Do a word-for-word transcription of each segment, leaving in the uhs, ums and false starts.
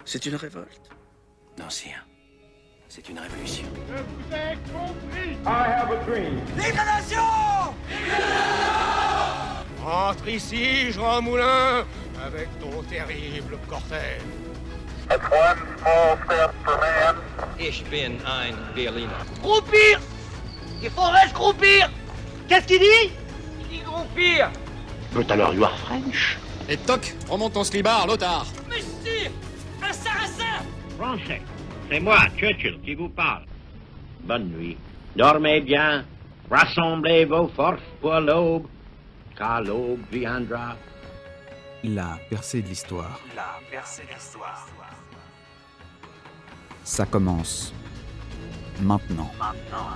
C'est une révolte. Non, sire. C'est une révolution. Je vous ai compris. I have a dream. Vive la nation! Vive la nation! Entre ici, Jean Moulin, avec ton terrible cortège. It's one small step for man. Ich bin ein Berliner. Groupir! Il faudrait se groupir! Qu'est-ce qu'il dit? Il dit groupir! But alors you are French. Et toc, remonte ton slibard, l'otard. Mais sire! Un sarrasin! Français, c'est moi, Churchill, qui vous parle. Bonne nuit. Dormez bien. Rassemblez vos forces pour l'aube, car l'aube viendra. La percée de l'histoire. La percée de l'histoire. Ça commence maintenant. Maintenant.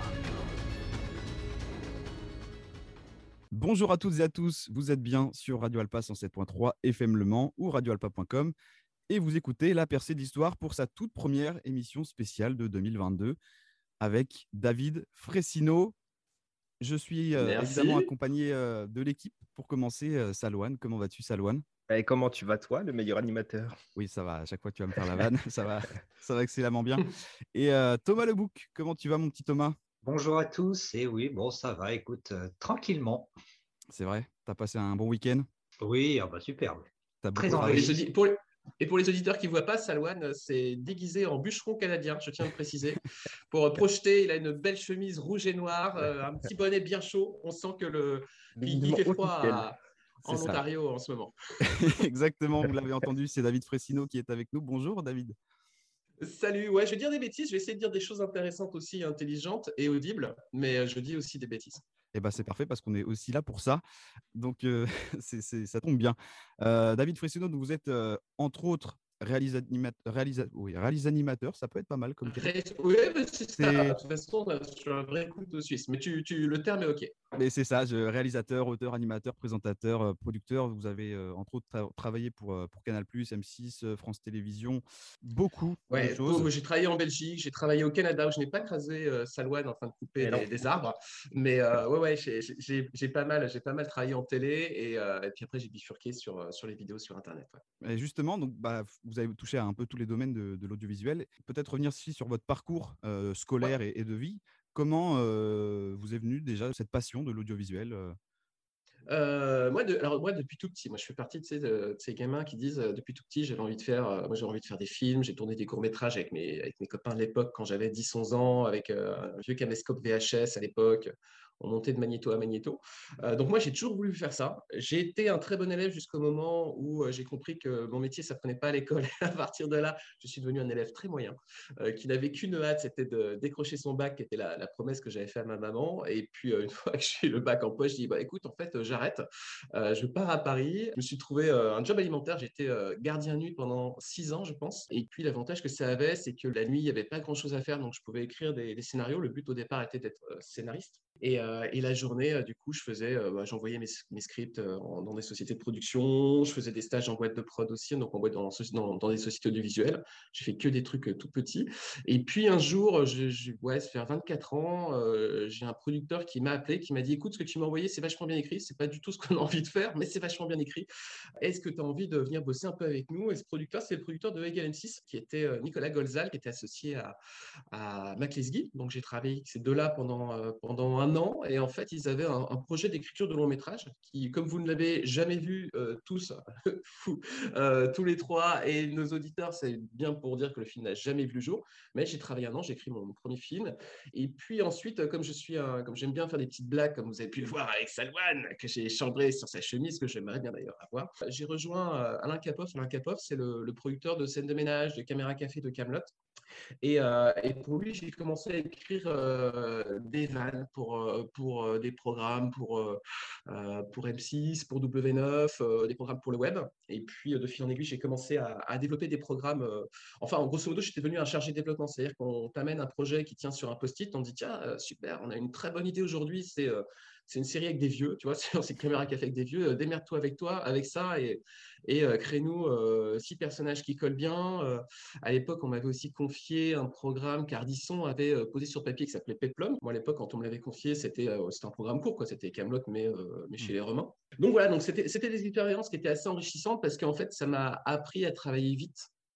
Bonjour à toutes et à tous, vous êtes bien sur Radio Alpa cent sept point trois F M Le Mans ou radio alpa point com et vous écoutez La percée de l'histoire pour sa toute première émission spéciale de deux mille vingt-deux avec David Fressino. Je suis euh, évidemment accompagné euh, de l'équipe pour commencer. euh, Salouane, comment vas-tu Salouane? Et comment tu vas toi, le meilleur animateur? Oui, ça va, à chaque fois tu vas me faire la vanne, ça va, ça va excellemment bien. Et euh, Thomas Lebouc, comment tu vas mon petit Thomas? Bonjour à tous, et oui, bon, ça va, écoute, euh, tranquillement. C'est vrai, tu as passé un bon week-end? Oui, ah bah, superbe. T'as Très beaucoup enrichi. Les audi- pour les- Et pour les auditeurs qui ne voient pas, Salouane s'est déguisé en bûcheron canadien, je tiens à le préciser. Pour projeter, il a une belle chemise rouge et noire, euh, un petit bonnet bien chaud. On sent que le... il, il fait froid à- en C'est ça. Ontario en ce moment. Exactement, vous l'avez entendu, c'est David Fressino qui est avec nous. Bonjour David. Salut, ouais, je vais dire des bêtises, je vais essayer de dire des choses intéressantes aussi, intelligentes et audibles, mais euh, je dis aussi des bêtises. Eh ben, c'est parfait parce qu'on est aussi là pour ça. Donc, euh, c'est, c'est- ça tombe bien. Euh, David Fressino, vous êtes euh, entre autres réalisa- réalisa- oui, réalisa-animateur. Ça peut être pas mal comme terme. Ré- Oui, mais c'est ça. C'est- De toute façon, là, je suis un vrai couteau suisse, mais tu, tu, le terme est OK. Mais c'est ça, je, réalisateur, auteur, animateur, présentateur, euh, producteur. Vous avez euh, entre autres tra- travaillé pour, euh, pour Canal+, M six, euh, France Télévisions, beaucoup Ouais, de choses. oh, j'ai travaillé en Belgique, j'ai travaillé au Canada où je n'ai pas crasé euh, Salouane en train de couper Mais des, non. des arbres. Mais euh, ouais, ouais, j'ai, j'ai, j'ai pas mal, j'ai pas mal travaillé en télé et, euh, et puis après j'ai bifurqué sur, euh, sur les vidéos sur Internet. Ouais. Et justement, donc, bah, vous avez touché à un peu tous les domaines de, de l'audiovisuel. Peut-être revenir aussi sur votre parcours euh, scolaire et, et de vie. Comment euh, vous est venue déjà cette passion de l'audiovisuel euh Euh, moi, de, alors moi, depuis tout petit, moi, je fais partie de ces, de, de ces gamins qui disent euh, depuis tout petit, j'avais envie de faire, euh, moi, j'avais envie de faire des films. J'ai tourné des courts-métrages avec mes, avec mes copains de l'époque quand j'avais dix onze ans, avec euh, un vieux caméscope V H S à l'époque. On montait de magnéto à magnéto. Euh, donc moi, j'ai toujours voulu faire ça. J'ai été un très bon élève jusqu'au moment où euh, j'ai compris que mon métier, ça ne prenait pas à l'école. À partir de là, je suis devenu un élève très moyen, euh, qui n'avait qu'une hâte, c'était de décrocher son bac, qui était la, la promesse que j'avais faite à ma maman. Et puis, euh, une fois que j'ai eu le bac en poche, je dis, bah, écoute, en fait, euh, j'arrête. Euh, je pars à Paris. Je me suis trouvé euh, un job alimentaire. J'étais euh, gardien nuit pendant six ans, je pense. Et puis, l'avantage que ça avait, c'est que la nuit, il n'y avait pas grand-chose à faire. Donc, je pouvais écrire des, des scénarios. Le but au départ était d'être euh, scénariste. Et, euh, et la journée, euh, du coup, je faisais, euh, bah, j'envoyais mes, mes scripts euh, en- dans des sociétés de production. Je faisais des stages en boîte de prod aussi, donc en boîte dans, dans, dans des sociétés audiovisuelles. J'ai fait que des trucs euh, tout petits. Et puis un jour, je, je, ouais, ça fait vingt-quatre ans, euh, j'ai un producteur qui m'a appelé, qui m'a dit, écoute, ce que tu m'as envoyé, c'est vachement bien écrit. C'est pas du tout ce qu'on a envie de faire, mais c'est vachement bien écrit. Est-ce que tu as envie de venir bosser un peu avec nous? Et ce producteur, c'est le producteur de Egal M six, qui était euh, Nicolas Golzal, qui était associé à, à Mac Lesguy. Donc j'ai travaillé avec ces deux-là pendant, euh, pendant un an. Et en fait, ils avaient un, un projet d'écriture de long métrage qui, comme vous ne l'avez jamais vu euh, tous, fou, euh, tous les trois, et nos auditeurs, c'est bien pour dire que le film n'a jamais vu le jour. Mais j'ai travaillé un an, j'ai écrit mon, mon premier film. Et puis ensuite, comme je suis un, comme j'aime bien faire des petites blagues, comme vous avez pu le voir avec Salouane, que j'ai chambré sur sa chemise, que j'aimerais bien d'ailleurs avoir, j'ai rejoint euh, Alain Capoff. Alain Capoff, c'est le, le producteur de Scène de ménage, de Caméra Café, de Kaamelott. Et, euh, et pour lui, j'ai commencé à écrire euh, des vannes pour, euh, pour euh, des programmes, pour, euh, euh, pour M six, pour W neuf, euh, des programmes pour le web. Et puis, euh, de fil en aiguille, j'ai commencé à, à développer des programmes. euh, Enfin, en grosso modo, j'étais devenu un chargé de développement. C'est-à-dire qu'on t'amène un projet qui tient sur un post-it, on te dit, tiens, euh, super, on a une très bonne idée aujourd'hui, c'est euh, c'est une série avec des vieux, tu vois, c'est c'est Caméra Café avec des vieux, euh, démerde-toi avec toi, avec ça, et, et euh, crée-nous euh, six personnages qui collent bien. Euh, à l'époque, on m'avait aussi confié un programme qu'Ardisson avait euh, posé sur papier qui s'appelait Peplum. Moi, à l'époque, quand on me l'avait confié, c'était euh, c'était un programme court, quoi. C'était Kaamelott, mais, euh, mais chez les Romains. Donc voilà, donc c'était c'était des expériences qui étaient assez enrichissantes parce qu'en fait, ça m'a appris à travailler vite.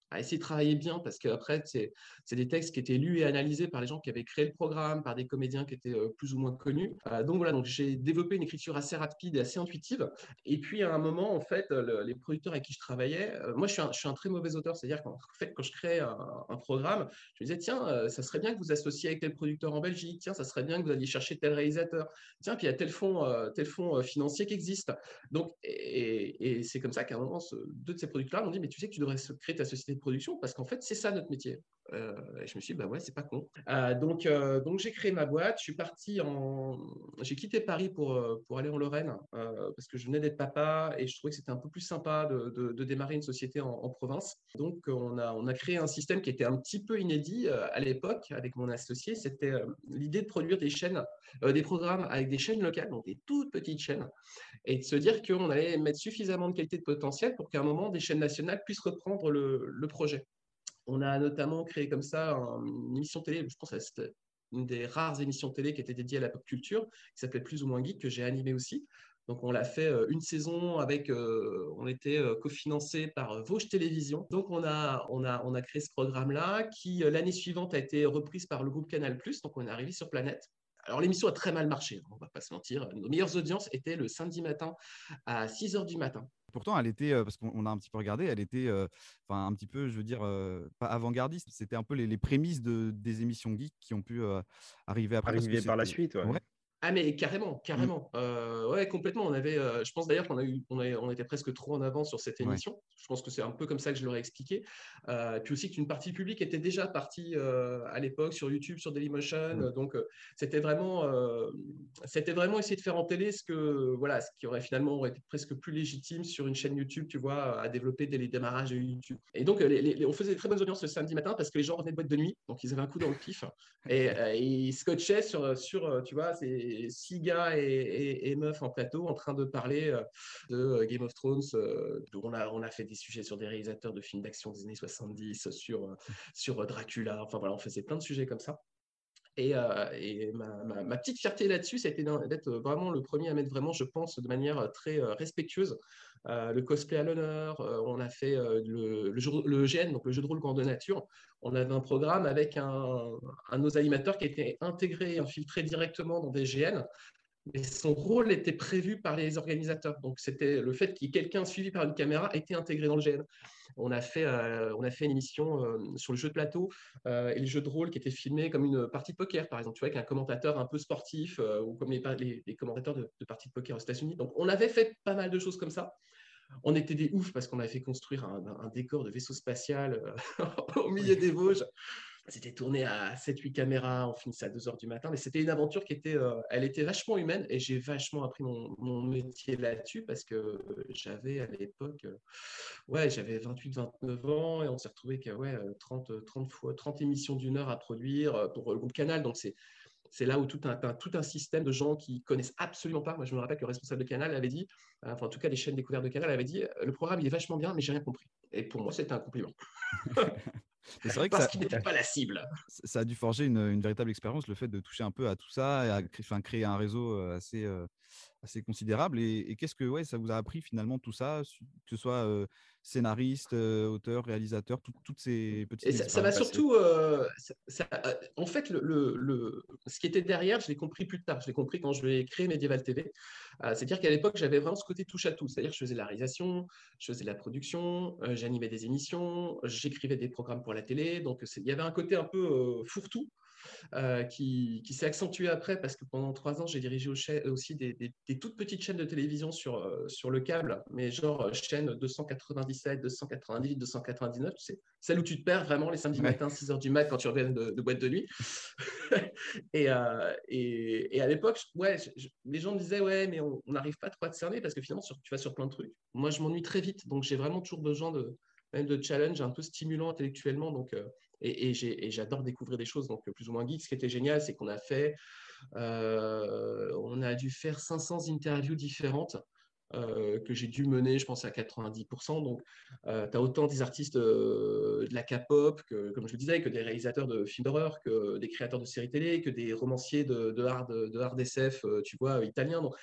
à essayer de travailler bien, parce qu'après, c'est, c'est des textes qui étaient lus et analysés par les gens qui avaient créé le programme, par des comédiens qui étaient euh, plus ou moins connus. Euh, donc voilà, donc j'ai développé une écriture assez rapide et assez intuitive. Et puis à un moment, en fait, le, les producteurs avec qui je travaillais, euh, moi je suis, un, je suis un très mauvais auteur, c'est-à-dire qu'en fait, quand je crée un, un programme, je me disais, tiens, euh, ça serait bien que vous associez avec tel producteur en Belgique, tiens, ça serait bien que vous alliez chercher tel réalisateur, tiens, puis il y a tel fonds, euh, tel fonds financier qui existe. Donc, et, et c'est comme ça qu'à un moment, ce, deux de ces producteurs m'ont dit, mais tu sais que tu devrais créer ta société de production, parce qu'en fait, c'est ça notre métier. Euh, et je me suis dit, bah ouais, c'est pas con. Euh, donc, euh, donc j'ai créé ma boîte, je suis parti en... J'ai quitté Paris pour, pour aller en Lorraine, euh, parce que je venais d'être papa, et je trouvais que c'était un peu plus sympa de, de, de démarrer une société en, en province. Donc, on a, on a créé un système qui était un petit peu inédit euh, à l'époque, avec mon associé. C'était euh, l'idée de produire des chaînes, euh, des programmes avec des chaînes locales, donc des toutes petites chaînes, et de se dire qu'on allait mettre suffisamment de qualité de potentiel pour qu'à un moment, des chaînes nationales puissent reprendre le, le projet. On a notamment créé comme ça une émission télé, je pense que c'était une des rares émissions télé qui était dédiée à la pop culture, qui s'appelait Plus ou moins Geek, que j'ai animé aussi. Donc, on l'a fait une saison avec, euh, on était euh, cofinancé par Vosges Télévision. Donc, on a, on a, on a créé ce programme-là qui, l'année suivante, a été reprise par le groupe Canal plus. Donc, on est arrivé sur Planète. Alors, l'émission a très mal marché, on ne va pas se mentir. Nos meilleures audiences étaient le samedi matin à six heures du matin. Pourtant, elle était, euh, parce qu'on a un petit peu regardé, elle était euh, un petit peu, je veux dire, euh, pas avant-gardiste. C'était un peu les, les prémices de, des émissions geeks qui ont pu euh, arriver après. Arriver par la suite, ouais. ouais. Ah mais carrément, carrément. Mmh. Euh, ouais, complètement. On avait, euh, je pense d'ailleurs qu'on a eu, on, a, on était presque trop en avance sur cette émission. Ouais. Je pense que c'est un peu comme ça que je leur ai expliqué. Euh, puis aussi qu'une partie publique était déjà partie euh, à l'époque sur YouTube, sur Dailymotion. Mmh. Donc euh, c'était vraiment, euh, c'était vraiment essayer de faire en télé ce que, voilà, ce qui aurait finalement aurait été presque plus légitime sur une chaîne YouTube, tu vois, à développer dès les démarrages de YouTube. Et donc les, les, on faisait des très bonnes audiences le samedi matin parce que les gens revenaient de boîte de nuit, donc ils avaient un coup dans le pif et, et ils scotchaient sur, sur, tu vois, c'est six gars et, et, et meufs en plateau en train de parler de Game of Thrones. On a, on a fait des sujets sur des réalisateurs de films d'action des années soixante-dix, sur, sur Dracula. Enfin voilà, on faisait plein de sujets comme ça. Et, euh, et ma, ma, ma petite fierté là-dessus, ça a été d'être vraiment le premier à mettre vraiment, je pense, de manière très respectueuse, euh, le cosplay à l'honneur. Euh, on a fait euh, le, le, jeu, le G N, donc le jeu de rôle grandeur nature. On avait un programme avec un, un de nos animateurs qui était intégré, infiltré directement dans des G N. Mais son rôle était prévu par les organisateurs. Donc, c'était le fait qu'il y ait quelqu'un suivi par une caméra était intégré dans le G N. On a fait, euh, on a fait une émission euh, sur le jeu de plateau euh, et le jeu de rôle qui était filmé comme une partie de poker, par exemple, tu vois, avec un commentateur un peu sportif euh, ou comme les, les, les commentateurs de, de parties de poker aux États-Unis. Donc, on avait fait pas mal de choses comme ça. On était des oufs parce qu'on avait fait construire un, un décor de vaisseau spatial euh, au milieu des Vosges. C'était tourné à sept huit caméras, on finissait à deux heures du matin, mais c'était une aventure qui était, euh, elle était vachement humaine et j'ai vachement appris mon, mon métier là-dessus parce que j'avais à l'époque, euh, ouais, j'avais vingt-huit vingt-neuf ans et on s'est retrouvé qu'à ouais, trente, trente, fois, trente émissions d'une heure à produire pour le groupe Canal, donc c'est C'est là où tout un, un, tout un système de gens qui connaissent absolument pas. Moi, je me rappelle que le responsable de Canal avait dit, enfin, en tout cas, les chaînes découvertes de Canal avait dit, le programme, il est vachement bien, mais j'ai rien compris. Et pour moi, c'était un compliment. C'est vrai que Parce ça, qu'il n'était pas la cible. Ça a dû forger une, une véritable expérience, le fait de toucher un peu à tout ça et à créer, enfin, créer un réseau assez, euh, assez considérable. Et, et qu'est-ce que ouais, ça vous a appris finalement tout ça, que ce soit euh, scénariste, euh, auteur, réalisateur, tout, toutes ces petites et ça, ça m'a surtout, euh, ça, ça, euh, en fait, le, le, le, ce qui était derrière, je l'ai compris plus tard. Je l'ai compris quand je vais créer Medieval T V. Euh, c'est-à-dire qu'à l'époque, j'avais vraiment ce côté touche à tout. C'est-à-dire que je faisais la réalisation, je faisais la production, euh, j'animais des émissions, j'écrivais des programmes pour la télé. Donc, il y avait un côté un peu euh, fourre-tout. Euh, qui, qui s'est accentué après parce que pendant trois ans, j'ai dirigé aussi des, des, des toutes petites chaînes de télévision sur, euh, sur le câble, mais genre chaîne deux cent quatre-vingt-dix-sept, deux cent quatre-vingt-dix-huit, deux cent quatre-vingt-dix-neuf, tu sais, celle où tu te perds vraiment les samedis ouais. matins, six heures du mat quand tu reviens de, de boîte de nuit. et, euh, et, et à l'époque, ouais, je, les gens me disaient, ouais, mais on n'arrive pas trop à te cerner parce que finalement, sur, tu vas sur plein de trucs. Moi, je m'ennuie très vite, donc j'ai vraiment toujours besoin de, même de challenge un peu stimulant intellectuellement. Donc, euh, et, et, et j'adore découvrir des choses, donc plus ou moins geek. Ce qui était génial, c'est qu'on a fait, euh, on a dû faire cinq cents interviews différentes euh, que j'ai dû mener, je pense, à quatre-vingt-dix pour cent. Donc, euh, tu as autant des artistes euh, de la K-pop, que, comme je le disais, que des réalisateurs de films d'horreur, que des créateurs de séries télé, que des romanciers de, de, hard, de hard S F, euh, tu vois, italiens. Donc,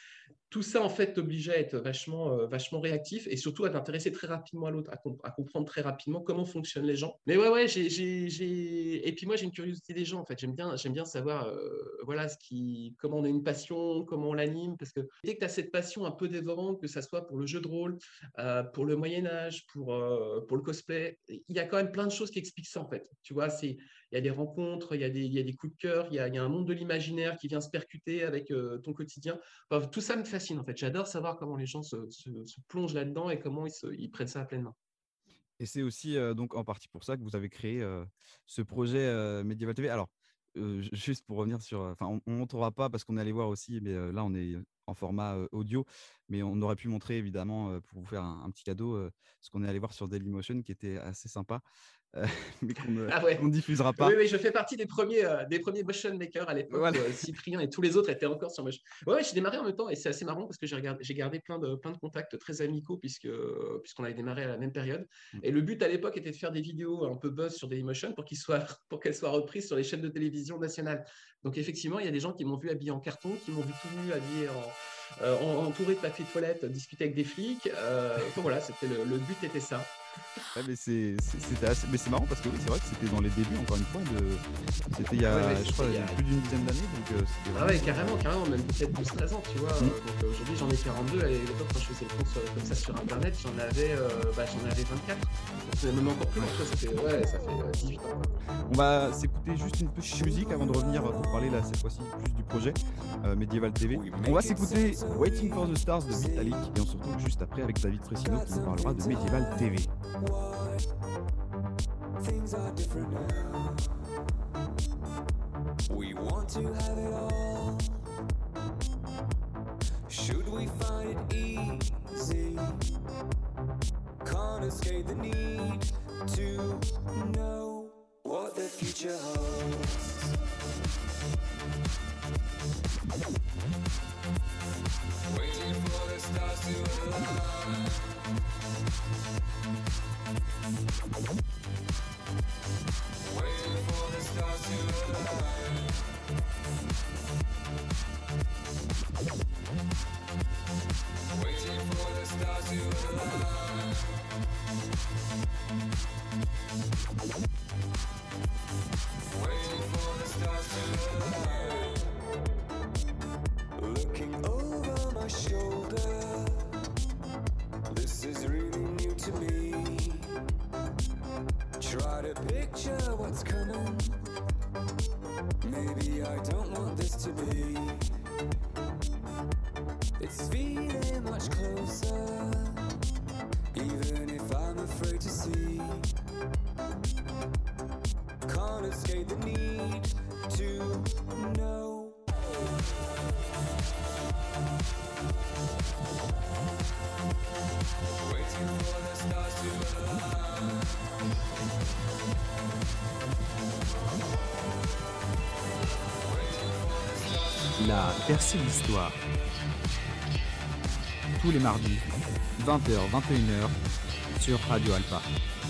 tout ça, en fait, t'obligeait à être vachement, euh, vachement réactif et surtout à t'intéresser très rapidement à l'autre, à, comp- à comprendre très rapidement comment fonctionnent les gens. Mais ouais, ouais, j'ai, j'ai, j'ai... Et puis moi, j'ai une curiosité des gens, en fait. J'aime bien, j'aime bien savoir euh, voilà, ce qui... comment on a une passion, comment on l'anime, parce que dès que tu as cette passion un peu dévorante, que ça soit pour le jeu de rôle, euh, pour le Moyen-Âge, pour, euh, pour le cosplay, il y a quand même plein de choses qui expliquent ça, en fait. Tu vois, c'est... il y a des rencontres, il y a des, il y a des coups de cœur, il y a, il y a un monde de l'imaginaire qui vient se percuter avec euh, ton quotidien. Enfin, tout ça me fascine. En fait, j'adore savoir comment les gens se, se, se plongent là-dedans et comment ils, se, ils prennent ça à pleine main. Et c'est aussi euh, donc en partie pour ça que vous avez créé euh, ce projet euh, Medieval T V. Alors, euh, juste pour revenir sur, enfin, on ne montrera pas parce qu'on est allé voir aussi, mais euh, là on est en format euh, audio, mais on aurait pu montrer évidemment euh, pour vous faire un, un petit cadeau euh, ce qu'on est allé voir sur Dailymotion qui était assez sympa. Euh, mais qu'on ne ah ouais. qu'on diffusera pas. Oui, oui, je fais partie des premiers, euh, des premiers motion makers à l'époque. Voilà. Euh, Cyprien et tous les autres étaient encore sur motion. Ouais, ouais, j'ai démarré en même temps et c'est assez marrant parce que j'ai, regardé, j'ai gardé plein de, plein de contacts très amicaux puisque, puisqu'on avait démarré à la même période. Et le but à l'époque était de faire des vidéos un peu buzz sur Dailymotion pour, qu'ils soient, pour qu'elles soient reprises sur les chaînes de télévision nationales. Donc effectivement, il y a des gens qui m'ont vu habillé en carton, qui m'ont vu tout nu habillé en, euh, en, entouré de papier toilette, discuter avec des flics. Euh, enfin, voilà, c'était le, le but était ça. Ouais, mais, c'est, c'est, c'était assez... mais c'est marrant parce que oui, c'est vrai que c'était dans les débuts, encore une fois, de... c'était il y a, ouais, ouais, je crois, il y a plus d'une dizaine d'années. Donc, euh, c'était ah ouais, carrément, carrément, même peut-être douze treize ans, tu vois. Mmh. Donc euh, aujourd'hui, j'en ai quarante-deux. À l'époque, quand je faisais le compte sur, comme ça sur Internet, j'en avais, euh, bah, j'en avais vingt-quatre. C'est même encore plus long, ça fait, ouais, ça fait euh, dix-huit ans. On va s'écouter juste une petite musique avant de revenir pour parler là, cette fois-ci, plus du projet euh, Medieval T V. On va s'écouter Waiting for the Stars de Vitalik et on se retrouve juste après avec David Fressino qui nous parlera de Medieval T V. Things are different now. We want to have it all. Should we find it easy? Can't escape the need to know what the future holds. Waiting for the stars to align. Waiting for the stars to align. Waiting for the stars to align. Waiting for the stars to align. Looking over my shoulder. This is really new to me. Try to picture what's coming. Maybe I don't want this to be. It's feeling much closer, even if I'm afraid to see. Can't escape the need to know. Waiting for the stars to align. La percée de l'histoire. Tous les mardis, vingt heures vingt et une heures, sur Radio Alpa.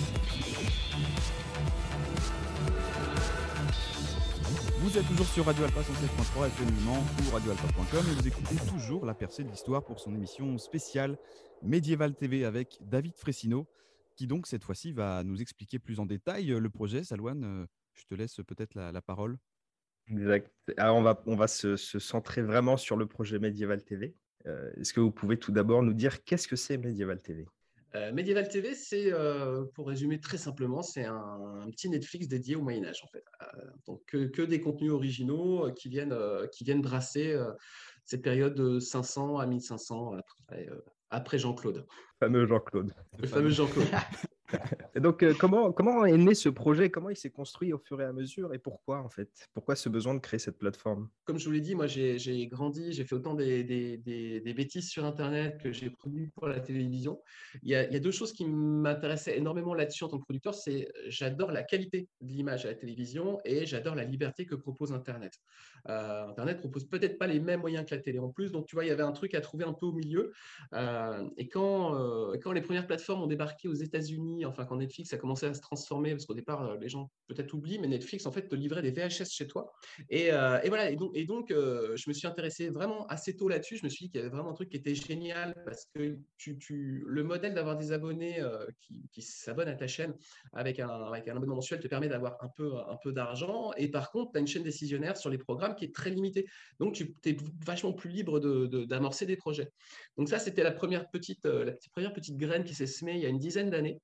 Vous êtes toujours sur Radio Alpa cent sept point trois F M Le Mans ou radio alpa point com et vous écoutez toujours la percée de l'histoire pour son émission spéciale Medieval T V avec David Fressino qui donc cette fois-ci va nous expliquer plus en détail le projet. Salouane, je te laisse peut-être la, la parole. Exact. Alors on va, on va se, se centrer vraiment sur le projet Medieval T V. Euh, est-ce que vous pouvez tout d'abord nous dire qu'est-ce que c'est Medieval T V ? Euh, Medieval T V, c'est, euh, pour résumer très simplement, c'est un, un petit Netflix dédié au Moyen-Âge, en fait. Euh, donc, que, que des contenus originaux euh, qui, viennent, euh, qui viennent brasser euh, cette période de cinq cents à mille cinq cents après, euh, après Jean-Claude. Le fameux Jean-Claude. Le, Le fameux Jean-Claude. Et donc, euh, comment, comment est né ce projet ? Comment il s'est construit au fur et à mesure ? Et pourquoi, en fait ? Pourquoi ce besoin de créer cette plateforme ? Comme je vous l'ai dit, moi, j'ai, j'ai grandi, j'ai fait autant des, des, des, des bêtises sur Internet que j'ai produit pour la télévision. Il y a, il y a deux choses qui m'intéressaient énormément là-dessus en tant que producteur. C'est j'adore la qualité de l'image à la télévision et j'adore la liberté que propose Internet. Euh, Internet propose peut-être pas les mêmes moyens que la télé en plus. Donc, tu vois, il y avait un truc à trouver un peu au milieu. Euh, et quand, euh, quand les premières plateformes ont débarqué aux États-Unis, Disney, enfin quand Netflix a commencé à se transformer, parce qu'au départ, les gens peut-être oublient, mais Netflix, en fait, te livrait des V H S chez toi. Et, euh, et voilà, et donc, et donc euh, je me suis intéressé vraiment assez tôt là-dessus. Je me suis dit qu'il y avait vraiment un truc qui était génial, parce que tu, tu, le modèle d'avoir des abonnés euh, qui, qui s'abonnent à ta chaîne avec un, avec un abonnement mensuel te permet d'avoir un peu, un peu d'argent. Et par contre, tu as une chaîne décisionnaire sur les programmes qui est très limitée. Donc, tu es vachement plus libre de, de, d'amorcer des projets. Donc ça, c'était la première petite, euh, la petite, première petite graine qui s'est semée il y a une dizaine d'années.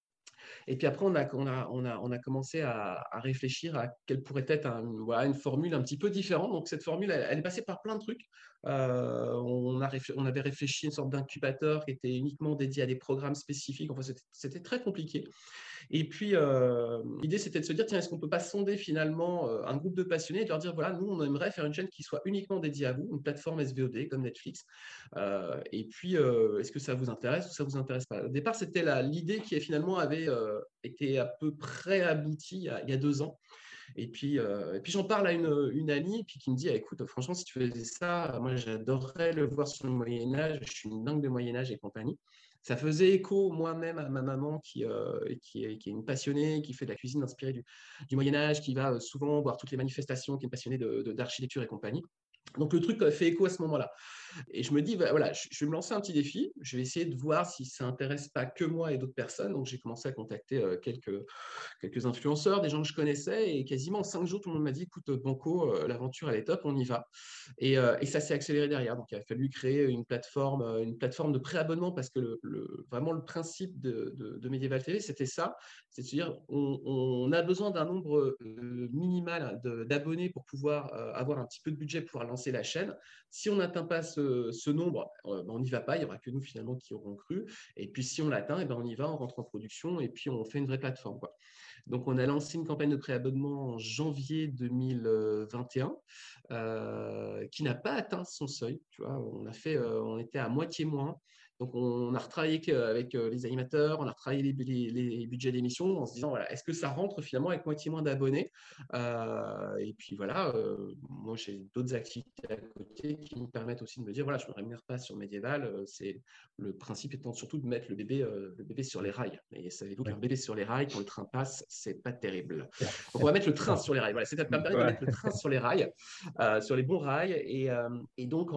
Et puis après, on a, on a, on a, on a commencé à, à réfléchir à quelle pourrait être un, voilà, une formule un petit peu différente. Donc cette formule, elle, elle est passée par plein de trucs. Euh, on, a réfl- on avait réfléchi à une sorte d'incubateur qui était uniquement dédié à des programmes spécifiques. Enfin, c'était, c'était très compliqué. Et puis, euh, l'idée, c'était de se dire, tiens, est-ce qu'on ne peut pas sonder finalement euh, un groupe de passionnés et de leur dire, voilà, nous, on aimerait faire une chaîne qui soit uniquement dédiée à vous, une plateforme S V O D comme Netflix. Euh, et puis, euh, est-ce que ça vous intéresse ou ça ne vous intéresse pas? Au départ, c'était la, l'idée qui finalement avait euh, été à peu près aboutie il y a, il y a deux ans. Et puis, euh, et puis j'en parle à une, une amie puis qui me dit, ah, écoute, franchement, si tu faisais ça, moi, j'adorerais le voir sur le Moyen-Âge. Je suis une dingue de Moyen-Âge et compagnie. Ça faisait écho moi-même à ma maman qui, euh, qui, est, qui est une passionnée, qui fait de la cuisine inspirée du, du Moyen-Âge, qui va souvent voir toutes les manifestations, qui est une passionnée de, de, d'architecture et compagnie. Donc, le truc fait écho à ce moment-là. Et je me dis, voilà, je vais me lancer un petit défi. Je vais essayer de voir si ça n'intéresse pas que moi et d'autres personnes. Donc, j'ai commencé à contacter quelques, quelques influenceurs, des gens que je connaissais. Et quasiment en cinq jours, tout le monde m'a dit, écoute, Banco, l'aventure, elle est top, on y va. Et, et ça s'est accéléré derrière. Donc, il a fallu créer une plateforme, une plateforme de préabonnement parce que le, le, vraiment, le principe de, de, de Medieval T V, c'était ça. C'est de se dire, on, on a besoin d'un nombre minimal de, d'abonnés pour pouvoir avoir un petit peu de budget pour lancer la chaîne. Si on n'atteint pas ce, ce nombre, euh, ben on n'y va pas, il n'y aura que nous finalement qui aurons cru. Et puis si on l'atteint, eh ben on y va, on rentre en production et puis on fait une vraie plateforme, quoi. Donc on a lancé une campagne de préabonnement en janvier deux mille vingt et un euh, qui n'a pas atteint son seuil. Tu vois, on, a fait, euh, on était à moitié moins. Donc, on a retravaillé avec les animateurs, on a retravaillé les, les, les budgets d'émission en se disant, voilà, est-ce que ça rentre finalement avec moitié moins d'abonnés euh, Et puis voilà, euh, moi j'ai d'autres activités à côté qui me permettent aussi de me dire, voilà, je ne me rémunère pas sur Medieval. C'est, le principe étant surtout de mettre le bébé, euh, le bébé sur les rails. Et savez-vous qu'un bébé sur les rails, quand le train passe, c'est pas terrible. Donc, on va mettre le train sur les rails. Voilà, c'est ça permet de mettre le train sur les rails, euh, sur les bons rails. Et, euh, et donc,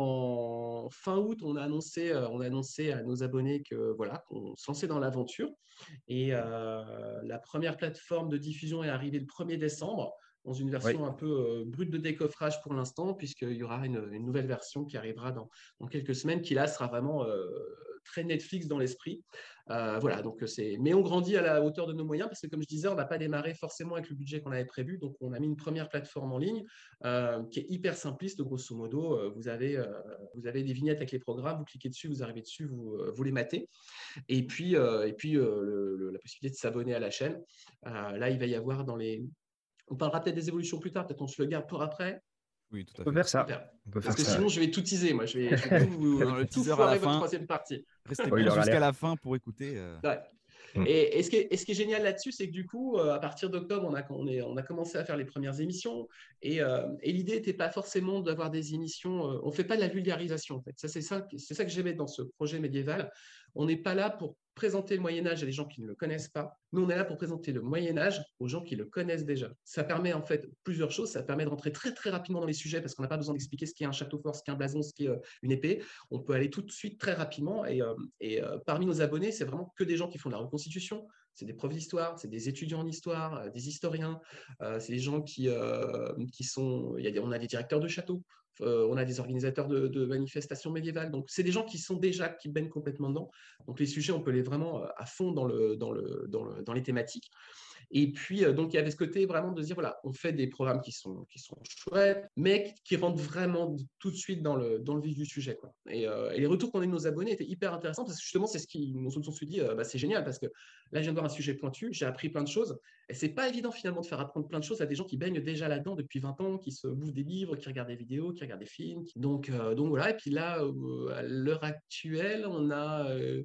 en fin août, on a annoncé, euh, on a annoncé à nos abonnés que voilà, qu'on se lançait dans l'aventure. Et euh, la première plateforme de diffusion est arrivée le premier décembre dans une version oui. un peu euh, brute de décoffrage pour l'instant, puisqu'il y aura une, une nouvelle version qui arrivera dans, dans quelques semaines, qui là sera vraiment euh, très Netflix dans l'esprit. Euh, voilà, donc c'est. Mais on grandit à la hauteur de nos moyens, parce que comme je disais, on n'a pas démarré forcément avec le budget qu'on avait prévu, donc on a mis une première plateforme en ligne euh, qui est hyper simpliste, grosso modo. Euh, vous avez, euh, vous avez des vignettes avec les programmes, vous cliquez dessus, vous arrivez dessus, vous, euh, vous les matez. Et puis, euh, et puis euh, le, le, la possibilité de s'abonner à la chaîne. Euh, là, il va y avoir dans les. On parlera peut-être des évolutions plus tard, peut-être on se le garde pour après. Oui, tout à fait. On peut faire ça. On peut Parce faire que ça. sinon, je vais tout teaser, moi. Je vais, je vais tout, vous, le tout teaser à foirer la votre fin. troisième partie. Restez oui, jusqu'à la fin pour écouter. Euh... Ouais. Mm. Et, et, ce qui est, et ce qui est génial là-dessus, c'est que du coup, euh, à partir d'octobre, on a, on, est, on a commencé à faire les premières émissions. Et, euh, et l'idée n'était pas forcément d'avoir des émissions. Euh, on ne fait pas de la vulgarisation, en fait. Ça, c'est ça, c'est ça que j'aimais dans ce projet médiéval. On n'est pas là pour présenter le Moyen-Âge à des gens qui ne le connaissent pas. Nous, on est là pour présenter le Moyen-Âge aux gens qui le connaissent déjà. Ça permet en fait plusieurs choses. Ça permet de rentrer très, très rapidement dans les sujets parce qu'on n'a pas besoin d'expliquer ce qu'est un château fort, ce qu'est un blason, ce qu'est euh, une épée. On peut aller tout de suite très rapidement. Et, euh, et euh, parmi nos abonnés, c'est vraiment que des gens qui font de la reconstitution. C'est des profs d'histoire, c'est des étudiants en histoire, euh, des historiens. Euh, c'est des gens qui, euh, qui sont… Il y a des, on a des directeurs de châteaux. Euh, on a des organisateurs de, de manifestations médiévales. Donc, c'est des gens qui sont déjà, qui baignent complètement dedans. Donc, les sujets, on peut les vraiment à fond dans, le, dans, le, dans, le, dans les thématiques. Et puis, euh, donc, il y avait ce côté vraiment de se dire, voilà, on fait des programmes qui sont, qui sont chouettes, mais qui rentrent vraiment tout de suite dans le, dans le vif du sujet, quoi. Et, euh, et les retours qu'on a eu de nos abonnés étaient hyper intéressants parce que justement, c'est ce qui nous se sont dit, euh, bah, c'est génial parce que là, je viens de voir un sujet pointu, j'ai appris plein de choses. Et c'est pas évident finalement de faire apprendre plein de choses à des gens qui baignent déjà là-dedans depuis vingt ans, qui se bouffent des livres, qui regardent des vidéos, qui regardent des films. Donc, euh, donc voilà. Et puis là, euh, à l'heure actuelle, on a… Euh,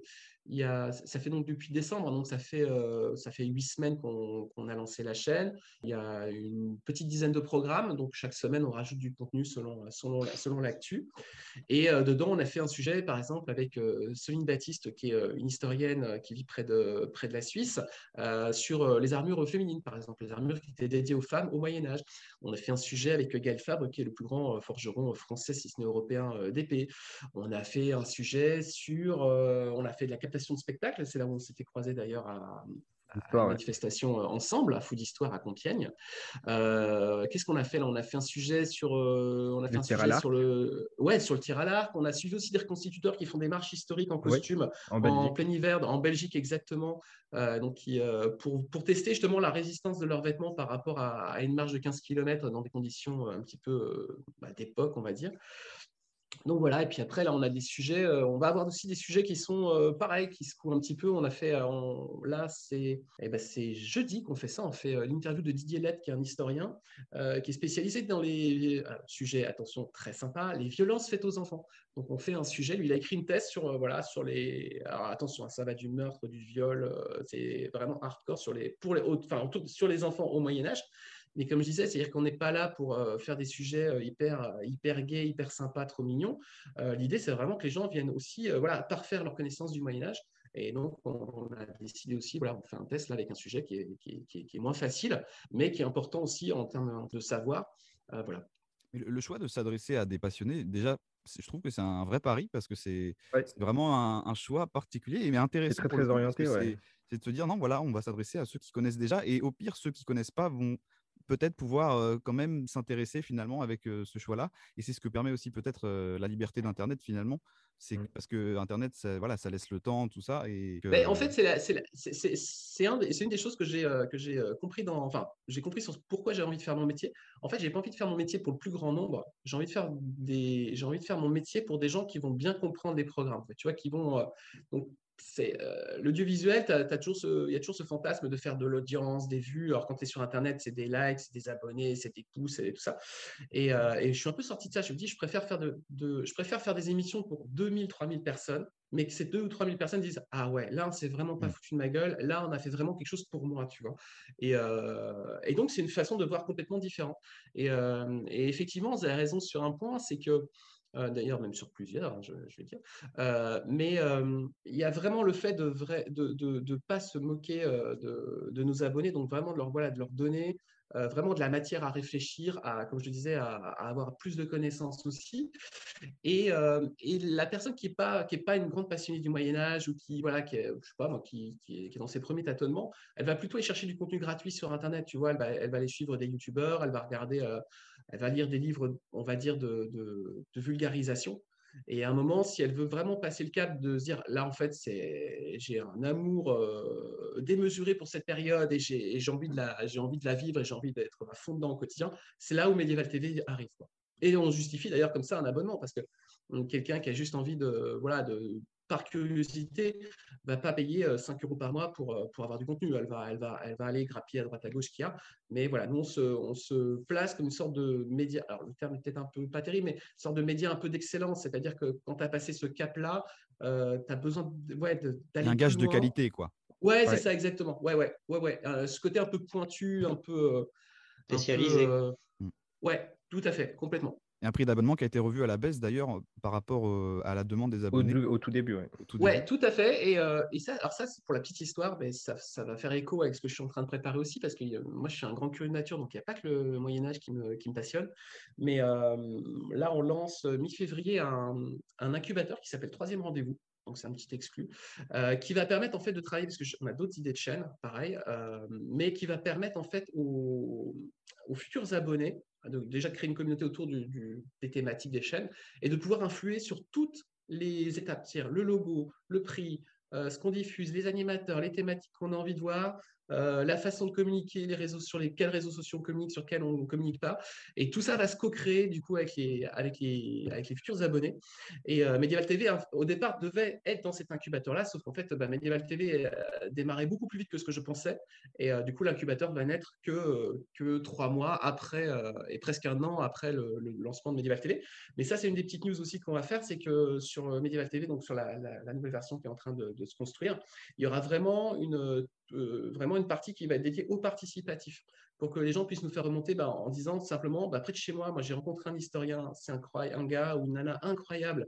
il y a, ça fait donc depuis décembre, donc ça fait, euh, ça fait huit semaines qu'on, qu'on a lancé la chaîne. Il y a une petite dizaine de programmes, donc chaque semaine on rajoute du contenu selon, selon, selon l'actu. Et euh, dedans, on a fait un sujet, par exemple, avec euh, Céline Baptiste, qui est euh, une historienne euh, qui vit près de, près de la Suisse, euh, sur euh, les armures féminines, par exemple, les armures qui étaient dédiées aux femmes au Moyen-Âge. On a fait un sujet avec Gaël Fabre, qui est le plus grand euh, forgeron français, si ce n'est européen, euh, d'épée. On a fait un sujet sur... Euh, on a fait de la captation de spectacles, c'est là où on s'était croisés d'ailleurs à... à la manifestation ensemble, à Food Histoire à Compiègne. Euh, qu'est-ce qu'on a fait là? On a fait un sujet sur, euh, on a fait le un tir sujet à sur le, ouais, sur le tir à l'arc. On a suivi aussi des reconstituteurs qui font des marches historiques en costume, oui, en, en plein hiver, en Belgique exactement, euh, donc qui, euh, pour, pour tester justement la résistance de leurs vêtements par rapport à, à une marche de quinze kilomètres dans des conditions un petit peu euh, bah, d'époque, on va dire. Donc voilà, et puis après, là, on a des sujets, euh, on va avoir aussi des sujets qui sont euh, pareils, qui se courent un petit peu. On a fait, euh, on, là, c'est eh ben, c'est jeudi qu'on fait ça. On fait euh, l'interview de Didier Lett, qui est un historien, euh, qui est spécialisé dans les euh, sujets, attention, très sympa, les violences faites aux enfants. Donc on fait un sujet, lui, il a écrit une thèse sur, euh, voilà, sur les. Alors attention, ça va du meurtre, du viol, euh, c'est vraiment hardcore sur les, pour les, enfin, sur les enfants au Moyen-Âge. Mais comme je disais, c'est-à-dire qu'on n'est pas là pour euh, faire des sujets euh, hyper, hyper gays, hyper sympas, trop mignons. Euh, l'idée, c'est vraiment que les gens viennent aussi euh, voilà, parfaire leur connaissance du Moyen-Âge. Et donc, on, on a décidé aussi, voilà, on fait un test là avec un sujet qui est, qui est, qui est moins facile, mais qui est important aussi en termes de savoir. Euh, voilà. Le, le choix de s'adresser à des passionnés, déjà, je trouve que c'est un vrai pari parce que c'est, ouais. c'est vraiment un, un choix particulier mais intéressant. C'est très, très orienté. C'est, ouais. c'est de se dire, non, voilà, on va s'adresser à ceux qui connaissent déjà et au pire, ceux qui ne connaissent pas vont peut-être pouvoir euh, quand même s'intéresser finalement avec euh, ce choix-là. Et c'est ce que permet aussi peut-être euh, la liberté d'Internet finalement. C'est mmh. parce que Internet, ça, voilà, ça laisse le temps, tout ça. Et que... Mais en fait, c'est, la, c'est, la, c'est, c'est, c'est, un, c'est une des choses que j'ai, euh, que j'ai compris dans... Enfin, j'ai compris sur pourquoi j'ai envie de faire mon métier. En fait, j'ai pas envie de faire mon métier pour le plus grand nombre. J'ai envie de faire, des, j'ai envie de faire mon métier pour des gens qui vont bien comprendre les programmes. En fait, tu vois, qui vont... Euh, donc, c'est euh, l'audiovisuel, t'as, t'as toujours ce, il y a toujours ce fantasme de faire de l'audience, des vues. Alors quand tu es sur Internet, c'est des likes, c'est des abonnés, c'est des pouces et tout ça. Et, euh, et je suis un peu sorti de ça. Je me dis, je préfère faire, de, de, je préfère faire des émissions pour deux mille, trois mille personnes, mais que ces deux ou trois mille personnes disent, ah ouais, là, on s'est vraiment pas foutu de ma gueule. Là, on a fait vraiment quelque chose pour moi, tu vois. Et, euh, et donc, c'est une façon de voir complètement différente. Et, euh, et effectivement, vous avez raison sur un point, c'est que Euh, d'ailleurs même sur plusieurs, hein, je, je vais dire. Euh, mais euh, il y a vraiment le fait de ne de, de, de pas se moquer euh, de, de nos abonnés, donc vraiment de leur, voilà, de leur donner euh, vraiment de la matière à réfléchir, à, comme je le disais, à, à avoir plus de connaissances aussi. Et, euh, et la personne qui n'est pas, qui est pas une grande passionnée du Moyen-Âge ou qui, voilà, qui, est, je sais pas, moi, qui, qui, est, qui est dans ses premiers tâtonnements, elle va plutôt aller chercher du contenu gratuit sur Internet. Tu vois, elle va, elle va aller suivre des youtubeurs, elle va regarder, euh, elle va lire des livres, on va dire, de, de, de vulgarisation. Et à un moment, si elle veut vraiment passer le cap de se dire, là, en fait, c'est, j'ai un amour euh, démesuré pour cette période et j'ai, et j'ai, envie de la, j'ai envie de la vivre et j'ai envie d'être à fond dedans au quotidien, c'est là où Medieval T V arrive, quoi. Et on justifie d'ailleurs comme ça un abonnement parce que quelqu'un qui a juste envie de, voilà, de, par curiosité, ne va pas payer cinq euros par mois pour, pour avoir du contenu. Elle va, elle, va, elle va aller grappiller à droite à gauche qu'il y a. Mais voilà, nous, on se, on se place comme une sorte de média. Alors, le terme est peut-être un peu pas terrible, mais une sorte de média un peu d'excellence. C'est-à-dire que quand tu as passé ce cap-là, euh, tu as besoin de, ouais, de, d'aller un gage de qualité, quoi. Ouais, ouais, c'est ça, exactement. Ouais, ouais, ouais, ouais. Euh, ce côté un peu pointu, un peu. Euh, spécialisé. Un peu, euh... mmh. Ouais, tout à fait, complètement. Et un prix d'abonnement qui a été revu à la baisse d'ailleurs par rapport euh, à la demande des abonnés. Au, au tout début, oui. Tout, ouais, tout à fait. Et, euh, et ça, alors ça, c'est pour la petite histoire, mais ça, ça va faire écho avec ce que je suis en train de préparer aussi, parce que euh, moi, je suis un grand curieux de nature, donc il n'y a pas que le Moyen-Âge qui me, qui me passionne. Mais euh, là, on lance mi-février un, un incubateur qui s'appelle Troisième Rendez-vous. Donc, c'est un petit exclu, euh, qui va permettre en fait de travailler, parce qu'on a d'autres idées de chaîne, pareil, euh, mais qui va permettre en fait aux, aux futurs abonnés de déjà créer une communauté autour du, du, des thématiques des chaînes et de pouvoir influer sur toutes les étapes, c'est-à-dire le logo, le prix, euh, ce qu'on diffuse, les animateurs, les thématiques qu'on a envie de voir. euh, la façon de communiquer, les réseaux, sur les, quels réseaux sociaux on communique, sur quels on ne communique pas. Et tout ça va se co-créer du coup avec les, avec les, avec les futurs abonnés. Et euh, Medieval T V, hein, au départ, devait être dans cet incubateur-là, sauf qu'en fait, bah, Medieval T V euh, démarrait beaucoup plus vite que ce que je pensais. Et euh, du coup, l'incubateur va naître que, euh, que trois mois après, euh, et presque un an après le, le lancement de Medieval T V. Mais ça, c'est une des petites news aussi qu'on va faire, c'est que sur Medieval T V, donc sur la, la, la nouvelle version qui est en train de, de se construire, il y aura vraiment une, euh, vraiment une partie qui va être dédiée au participatif, pour que les gens puissent nous faire remonter bah, en disant simplement, bah, près de chez moi, moi j'ai rencontré un historien, c'est incroyable, un gars ou une nana incroyable,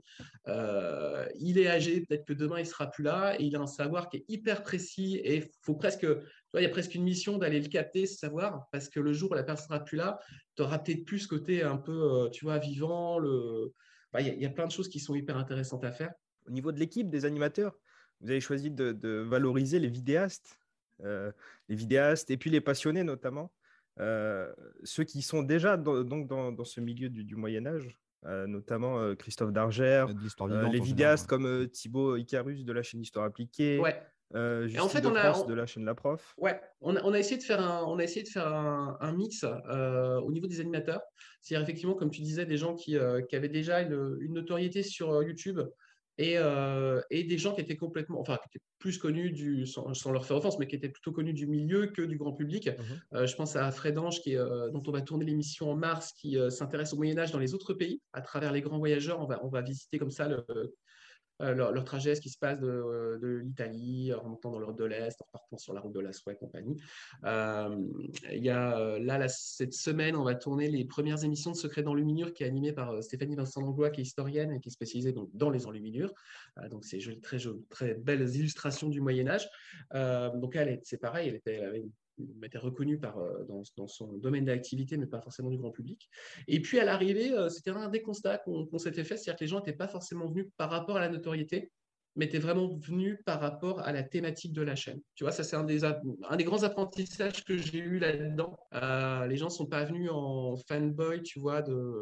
euh, il est âgé, peut-être que demain il sera plus là, et il a un savoir qui est hyper précis, et il faut presque, tu vois, il y a presque une mission d'aller le capter, ce savoir, parce que le jour où la personne sera plus là, tu auras peut-être plus ce côté un peu, tu vois, vivant, le... bah, il y, y a plein de choses qui sont hyper intéressantes à faire. Au niveau de l'équipe, des animateurs, vous avez choisi de, de valoriser les vidéastes, euh, les vidéastes et puis les passionnés notamment, euh, ceux qui sont déjà dans, donc dans, dans ce milieu du, du Moyen-Âge, euh, notamment euh, Christophe Dargère, euh, les vidéastes comme euh, Thibaut Icarus de la chaîne Histoire Appliquée, ouais. euh, Justine en fait, de on France a, on... de la chaîne La Prof. Ouais, on a, on a essayé de faire un, on a essayé de faire un, un mix euh, au niveau des animateurs. C'est-à-dire effectivement, comme tu disais, des gens qui, euh, qui avaient déjà une, une notoriété sur YouTube, et, euh, et des gens qui étaient complètement, enfin, qui étaient plus connus, du, sans, sans leur faire offense, mais qui étaient plutôt connus du milieu que du grand public. Mmh. Euh, je pense à Fred Ange, qui est, euh, dont on va tourner l'émission en mars, qui euh, s'intéresse au Moyen-Âge dans les autres pays. À travers les grands voyageurs, on va, on va visiter comme ça le, euh, leur, leur trajet, ce qui se passe de, de l'Italie, en remontant dans l'Europe de l'Est, en repartant sur la route de la soie et compagnie. Euh, il y a, là, là, cette semaine, on va tourner les premières émissions de Secrets d'enluminure, qui est animée par Stéphanie Vincent Langlois, qui est historienne et qui est spécialisée donc, dans les enluminures. Euh, donc, c'est joli, très, joli, très belles illustrations du Moyen-Âge. Euh, donc, elle, c'est pareil, elle, était, elle avait une était reconnue par, dans, dans son domaine d'activité, mais pas forcément du grand public. Et puis, à l'arrivée, c'était un des constats qu'on qu'on s'était fait, c'est-à-dire que les gens n'étaient pas forcément venus par rapport à la notoriété, mais étaient vraiment venus par rapport à la thématique de la chaîne. Tu vois, ça, c'est un des, un des grands apprentissages que j'ai eu là-dedans. Euh, les gens ne sont pas venus en fanboy, tu vois,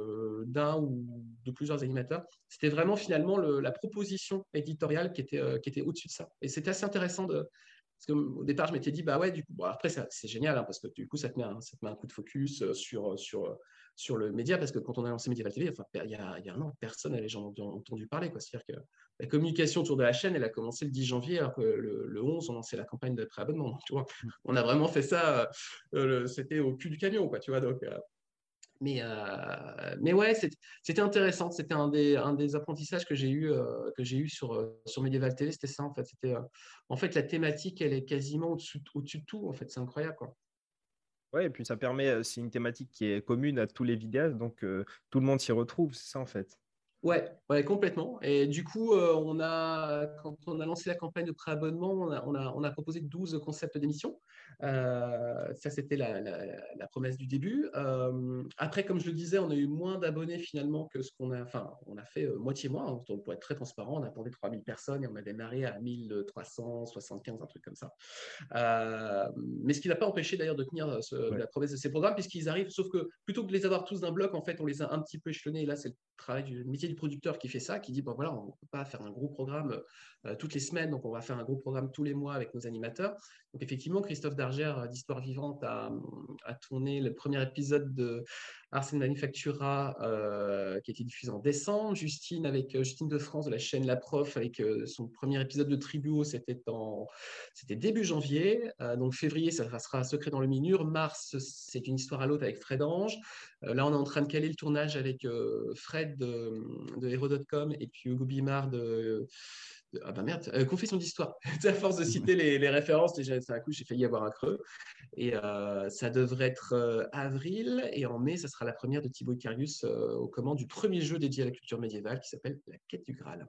d'un ou de plusieurs animateurs. C'était vraiment, finalement, le, la proposition éditoriale qui était, euh, qui était au-dessus de ça. Et c'était assez intéressant de... Parce qu'au départ, je m'étais dit, bah ouais, du coup, bon, après, c'est génial, hein, parce que du coup, ça te, met un, ça te met un coup de focus sur, sur, sur le média, parce que quand on a lancé Medieval T V, enfin, il y a, il y a un an, personne n'avait jamais entendu parler. C'est-à-dire que la communication autour de la chaîne, elle a commencé le dix janvier, alors que le, le onze, on lançait la campagne de préabonnement. Tu vois, on a vraiment fait ça, euh, c'était au cul du camion, quoi, tu vois, donc... Euh, Mais, euh, mais ouais, c'était intéressant. C'était un des, un des apprentissages que j'ai eu, euh, que j'ai eu sur, euh, sur Medieval T V. C'était ça, en fait. C'était, euh, en fait, la thématique, elle est quasiment au-dessus au-dessus de tout. En fait, c'est incroyable, quoi. Ouais, et puis ça permet, c'est une thématique qui est commune à tous les vidéastes, donc euh, tout le monde s'y retrouve, c'est ça, en fait. Ouais, ouais, complètement. Et du coup, euh, on a, quand on a lancé la campagne de préabonnement, on a, on, a, on a proposé douze concepts d'émissions. Euh, ça, c'était la, la, la promesse du début. Euh, après, comme je le disais, on a eu moins d'abonnés finalement que ce qu'on a. Enfin, on a fait euh, moitié-moins. Hein, pour être très transparent, on attendait trois mille personnes et on a démarré à mille trois cent soixante-quinze, un truc comme ça. Euh, mais ce qui n'a pas empêché d'ailleurs de tenir ce, ouais. la promesse de ces programmes, puisqu'ils arrivent, sauf que plutôt que de les avoir tous d'un bloc, en fait, on les a un petit peu échelonnés. Et là, c'est le travail du métier du producteur qui fait ça, qui dit bon voilà, on ne peut pas faire un gros programme euh, toutes les semaines, donc on va faire un gros programme tous les mois avec nos animateurs. Donc effectivement, Christophe Dargère d'Histoire Vivante a, a tourné le premier épisode de Arsène Manufactura euh, qui a été diffusé en décembre. Justine avec euh, Justine de France de la chaîne La Prof avec euh, son premier épisode de Tribuo, c'était en c'était début janvier. Euh, donc février, ça sera Secret dans le Minure. Mars, c'est une histoire à l'autre avec Fred Ange. Euh, là, on est en train de caler le tournage avec euh, Fred de, de Hero point com et puis Hugo Bimard de Ah bah merde, euh, Confession d'Histoire. À force de citer les, les références, déjà, ça, un coup, j'ai failli avoir un creux. Et euh, ça devrait être euh, avril. Et en mai, ça sera la première de Thibaut Icarus euh, aux commandes du premier jeu dédié à la culture médiévale qui s'appelle La Quête du Graal.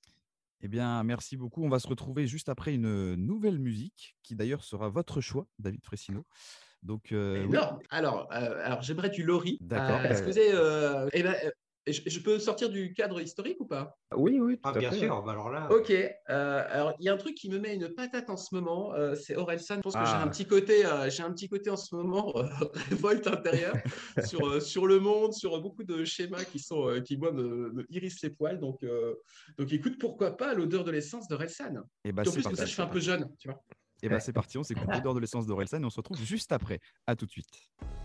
Eh bien, merci beaucoup. On va se retrouver juste après une nouvelle musique qui d'ailleurs sera votre choix, David Fressino. Donc, euh, oui. Alors, euh, alors j'aimerais du Laurie. D'accord. Euh, Est-ce que vous avez. Euh, eh ben, Je, je peux sortir du cadre historique ou pas? Oui, oui, tout ah, à bien fait. sûr. Bah alors là... Ok. Euh, alors, il y a un truc qui me met une patate en ce moment, euh, c'est Orelsan. Je pense que Ah. j'ai un petit côté, euh, j'ai un petit côté en ce moment euh, révolte intérieure sur euh, sur le monde, sur beaucoup de schémas qui sont euh, qui moi me, me hérissent les poils. Donc euh, donc écoute, pourquoi pas l'odeur de l'essence d'Orelsan. Et bah, en plus c'est comme ça, je fais un peu jeune, tu vois. Et bien, c'est parti, on s'écoute Odeur de l'essence d'Orelsan et on se retrouve juste après. À tout de suite.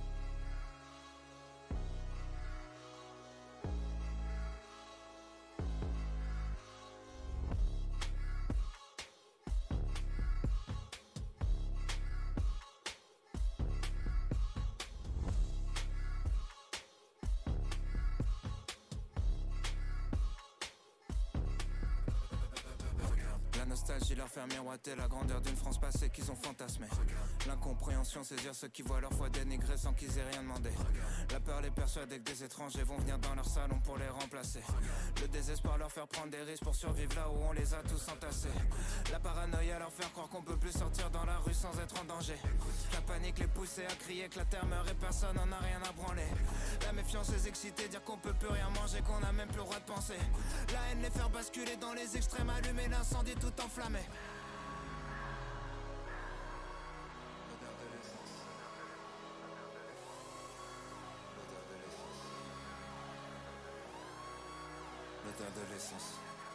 Nostalgie leur faire miroiter la grandeur d'une France passée qu'ils ont fantasmé. L'incompréhension saisir ceux qui voient leur foi dénigrée sans qu'ils aient rien demandé. La peur les persuader que des étrangers vont venir dans leur salon pour les remplacer. Le désespoir leur faire prendre des risques pour survivre là où on les a tous entassés. La paranoïa leur faire croire qu'on peut plus sortir dans la rue sans être en danger. La panique les pousser à crier que la terre meurt et personne n'en a rien à branler. La méfiance les exciter, dire qu'on peut plus rien manger, qu'on a même plus le droit de penser. La haine les faire basculer dans les extrêmes, allumer l'incendie tout enflammé. L'odeur de l'essence.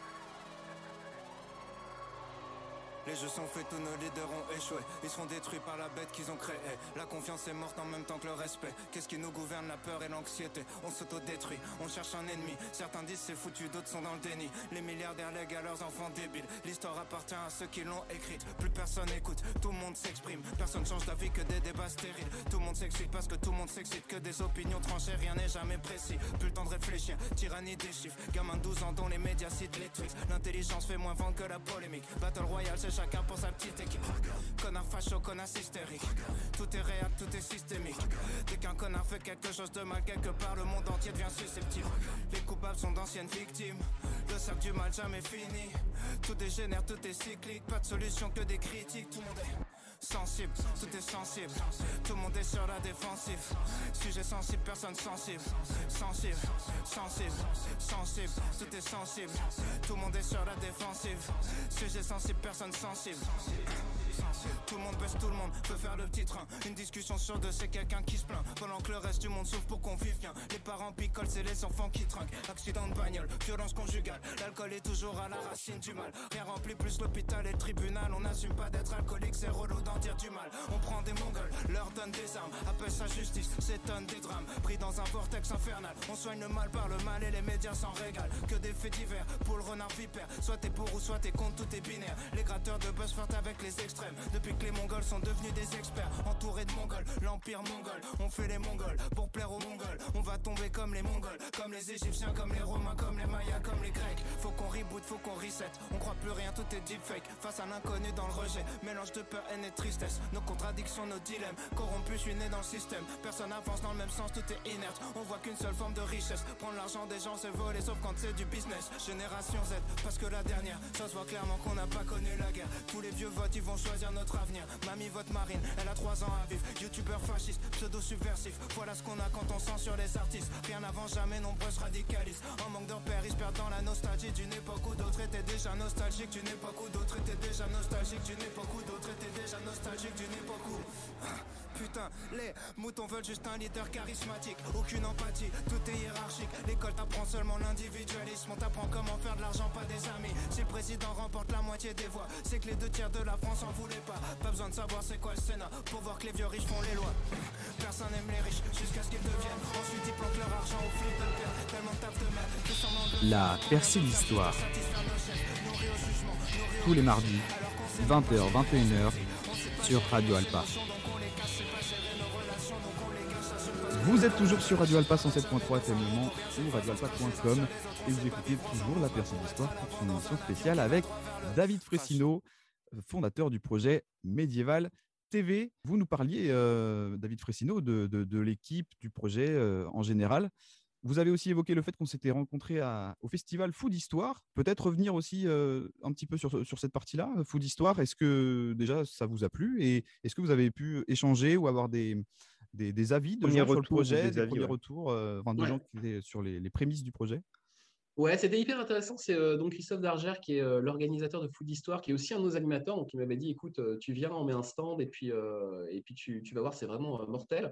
Les jeux sont faits, tous nos leaders ont échoué. Ils seront détruits par la bête qu'ils ont créée. La confiance est morte en même temps que le respect. Qu'est-ce qui nous gouverne? La peur et l'anxiété. On s'auto-détruit, on cherche un ennemi. Certains disent c'est foutu, d'autres sont dans le déni. Les milliardaires lèguent à leurs enfants débiles. L'histoire appartient à ceux qui l'ont écrite. Plus personne écoute, tout le monde s'exprime. Personne change d'avis que des débats stériles. Tout le monde s'excite parce que tout le monde s'excite. Que des opinions tranchées, rien n'est jamais précis. Plus le temps de réfléchir, tyrannie des chiffres. Gamin de douze ans dont les médias citent les tweets. L'intelligence fait moins vendre que la polémique. Battle Royale, c'est chacun pour sa petite équipe. Connard facho, connard hystérique. Tout est réel, tout est systémique. Dès qu'un connard fait quelque chose de mal quelque part, le monde entier devient susceptible. Les coupables sont d'anciennes victimes. Le sac du mal jamais fini. Tout dégénère, tout est cyclique. Pas de solution que des critiques. Tout le monde est sensible, tout est sensible. Tout le monde est sur la défensive. Sujet sensible, personne sensible. Sensible, sensible, sensible. Tout est sensible. Tout le monde est sur la défensive. Sujet sensible, personne sensible. Tout le monde baisse, tout le monde peut faire le petit train. Une discussion sur deux, c'est quelqu'un qui se plaint. Pendant que le reste du monde souffre pour qu'on vive bien. Les parents picolent, c'est les enfants qui trinquent. Accident de bagnole, violence conjugale. L'alcool est toujours à la racine du mal. Rien remplit plus l'hôpital et le tribunal. On n'assume pas d'être alcoolique, c'est relou d'en dire du mal. On prend des mongols, leur donne des armes. Appelle ça justice, s'étonne des drames. Pris dans un vortex infernal. On soigne le mal par le mal et les médias s'en régalent. Que des faits divers, pour le renard vipère. Soit t'es pour ou soit t'es contre, tout est binaire. Les gratteurs de buzz flirtent avec les extrêmes. Depuis que les Mongols sont devenus des experts, entourés de Mongols, l'empire mongol. On fait les Mongols pour plaire aux Mongols. On va tomber comme les Mongols, comme les Égyptiens, comme les Romains, comme les Mayas, comme les Grecs. Faut qu'on reboot, faut qu'on reset. On croit plus rien, tout est deepfake. Face à l'inconnu dans le rejet, mélange de peur, haine et de tristesse. Nos contradictions, nos dilemmes, corrompus, je suis né dans le système. Personne avance dans le même sens, tout est inerte. On voit qu'une seule forme de richesse. Prendre l'argent des gens, c'est voler, sauf quand c'est du business. Génération Z, parce que la dernière, ça se voit clairement qu'on n'a pas connu la guerre. Tous les vieux votes, ils vont choisir notre avenir. Mamie vote marine, elle a trois ans à vivre. Youtubeur fasciste, pseudo-subversif. Voilà ce qu'on a quand on censure les artistes. Rien n'avance jamais, nombreux se radicalisent. En manque de repères, ils se perdent dans la nostalgie d'une époque où d'autres étaient déjà nostalgiques. D'une époque où d'autres étaient déjà nostalgiques. D'une époque où d'autres étaient déjà nostalgiques. D'une époque où... Putain, les moutons veulent juste un leader charismatique. Aucune empathie, tout est hiérarchique. L'école t'apprend seulement l'individualisme. On t'apprend comment faire de l'argent, pas des amis. Si le président remporte la moitié des voix, c'est que les deux tiers de la France en voulaient pas. Pas besoin de savoir c'est quoi le Sénat pour voir que les vieux riches font les lois. Personne n'aime les riches jusqu'à ce qu'ils deviennent. Ensuite ils planquent leur argent au flip de père. Tellement de taf de merde que semblant de... La percée d'histoire. Tous les mardis, vingt heures vingt et une heures sur Radio Alpa. Vous êtes toujours sur Radio Alpa cent sept point trois F M ou radio alpa point com et vous écoutez toujours La Percée d'Histoire pour une émission spéciale avec David Fressino, fondateur du projet Médiéval T V. Vous nous parliez, euh, David Fressino, de, de, de l'équipe, du projet euh, en général. Vous avez aussi évoqué le fait qu'on s'était rencontrés à, au festival Food Histoire. Peut-être revenir aussi euh, un petit peu sur, sur cette partie-là, Food Histoire. Est-ce que déjà ça vous a plu et est-ce que vous avez pu échanger ou avoir des, des, des avis de gens sur le projet, des, des avis, premiers ouais. retours, euh, enfin, de ouais. gens qui étaient sur les, les prémices du projet? Ouais, c'était hyper intéressant. C'est euh, donc Christophe Dargère qui est euh, l'organisateur de Food Histoire, qui est aussi un de nos animateurs. Donc, il m'avait dit, écoute, euh, tu viens, on met un stand et puis, euh, et puis tu, tu vas voir, c'est vraiment euh, mortel.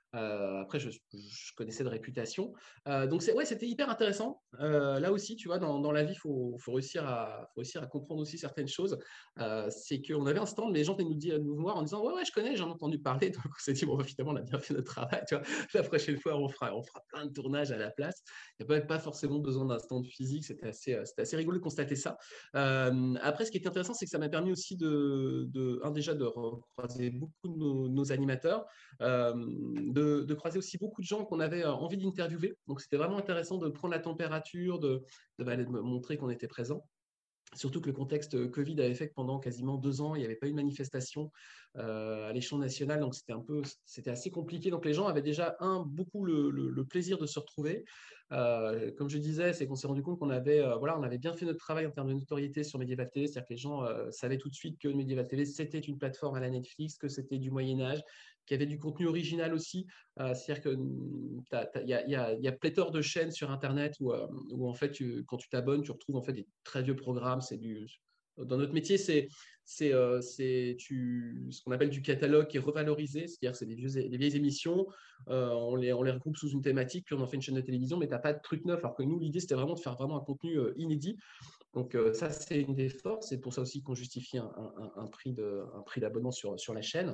Euh, après, je, je connaissais de réputation. Euh, donc, c'est, ouais, c'était hyper intéressant. Euh, là aussi, tu vois, dans, dans la vie, il faut, faut, réussir à, faut réussir à comprendre aussi certaines choses. Euh, c'est qu'on avait un stand, mais les gens venaient nous, dire, nous voir en disant « Ouais, ouais, je connais, j'en ai entendu parler. » Donc, on s'est dit « Bon, finalement, on a bien fait notre travail. Tu vois, la prochaine fois, on fera, on fera plein de tournages à la place. » Il n'y a pas, pas forcément besoin d'un stand physique. C'était assez, c'était assez rigolo de constater ça. Euh, après, ce qui est intéressant, c'est que ça m'a permis aussi de, de un, déjà, de croiser beaucoup de nos, nos animateurs, euh, de De, de croiser aussi beaucoup de gens qu'on avait envie d'interviewer. Donc, c'était vraiment intéressant de prendre la température, de, de, de montrer qu'on était présent. Surtout que le contexte Covid avait fait que pendant quasiment deux ans, il n'y avait pas eu de manifestation euh, à l'échelon national. Donc, c'était un peu, c'était assez compliqué. Donc, les gens avaient déjà, un, beaucoup le, le, le plaisir de se retrouver. Euh, comme je disais, c'est qu'on s'est rendu compte qu'on avait, euh, voilà, on avait bien fait notre travail en termes de notoriété sur Medieval T V. C'est-à-dire que les gens euh, savaient tout de suite que Medieval T V, c'était une plateforme à la Netflix, que c'était du Moyen-Âge, qu'il y avait du contenu original aussi. Euh, c'est-à-dire qu'il y, y, y a pléthore de chaînes sur Internet où, euh, où en fait, tu, quand tu t'abonnes, tu retrouves en fait des très vieux programmes. C'est du, dans notre métier, c'est, c'est, euh, c'est tu, ce qu'on appelle du catalogue qui est revalorisé. C'est-à-dire que c'est des, vieux, des vieilles émissions. Euh, on, les, on les regroupe sous une thématique, puis on en fait une chaîne de télévision, mais tu n'as pas de truc neuf. Alors que nous, l'idée, c'était vraiment de faire vraiment un contenu euh, inédit. Donc, euh, ça, c'est une des forces. C'est pour ça aussi qu'on justifie un, un, un prix de, un prix d'abonnement sur, sur la chaîne.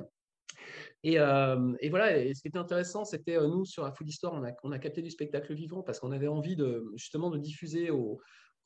Et, euh, et voilà, et ce qui était intéressant, c'était euh, nous, sur la Food Histoire, on a, on a capté du spectacle vivant parce qu'on avait envie de, justement de diffuser aux,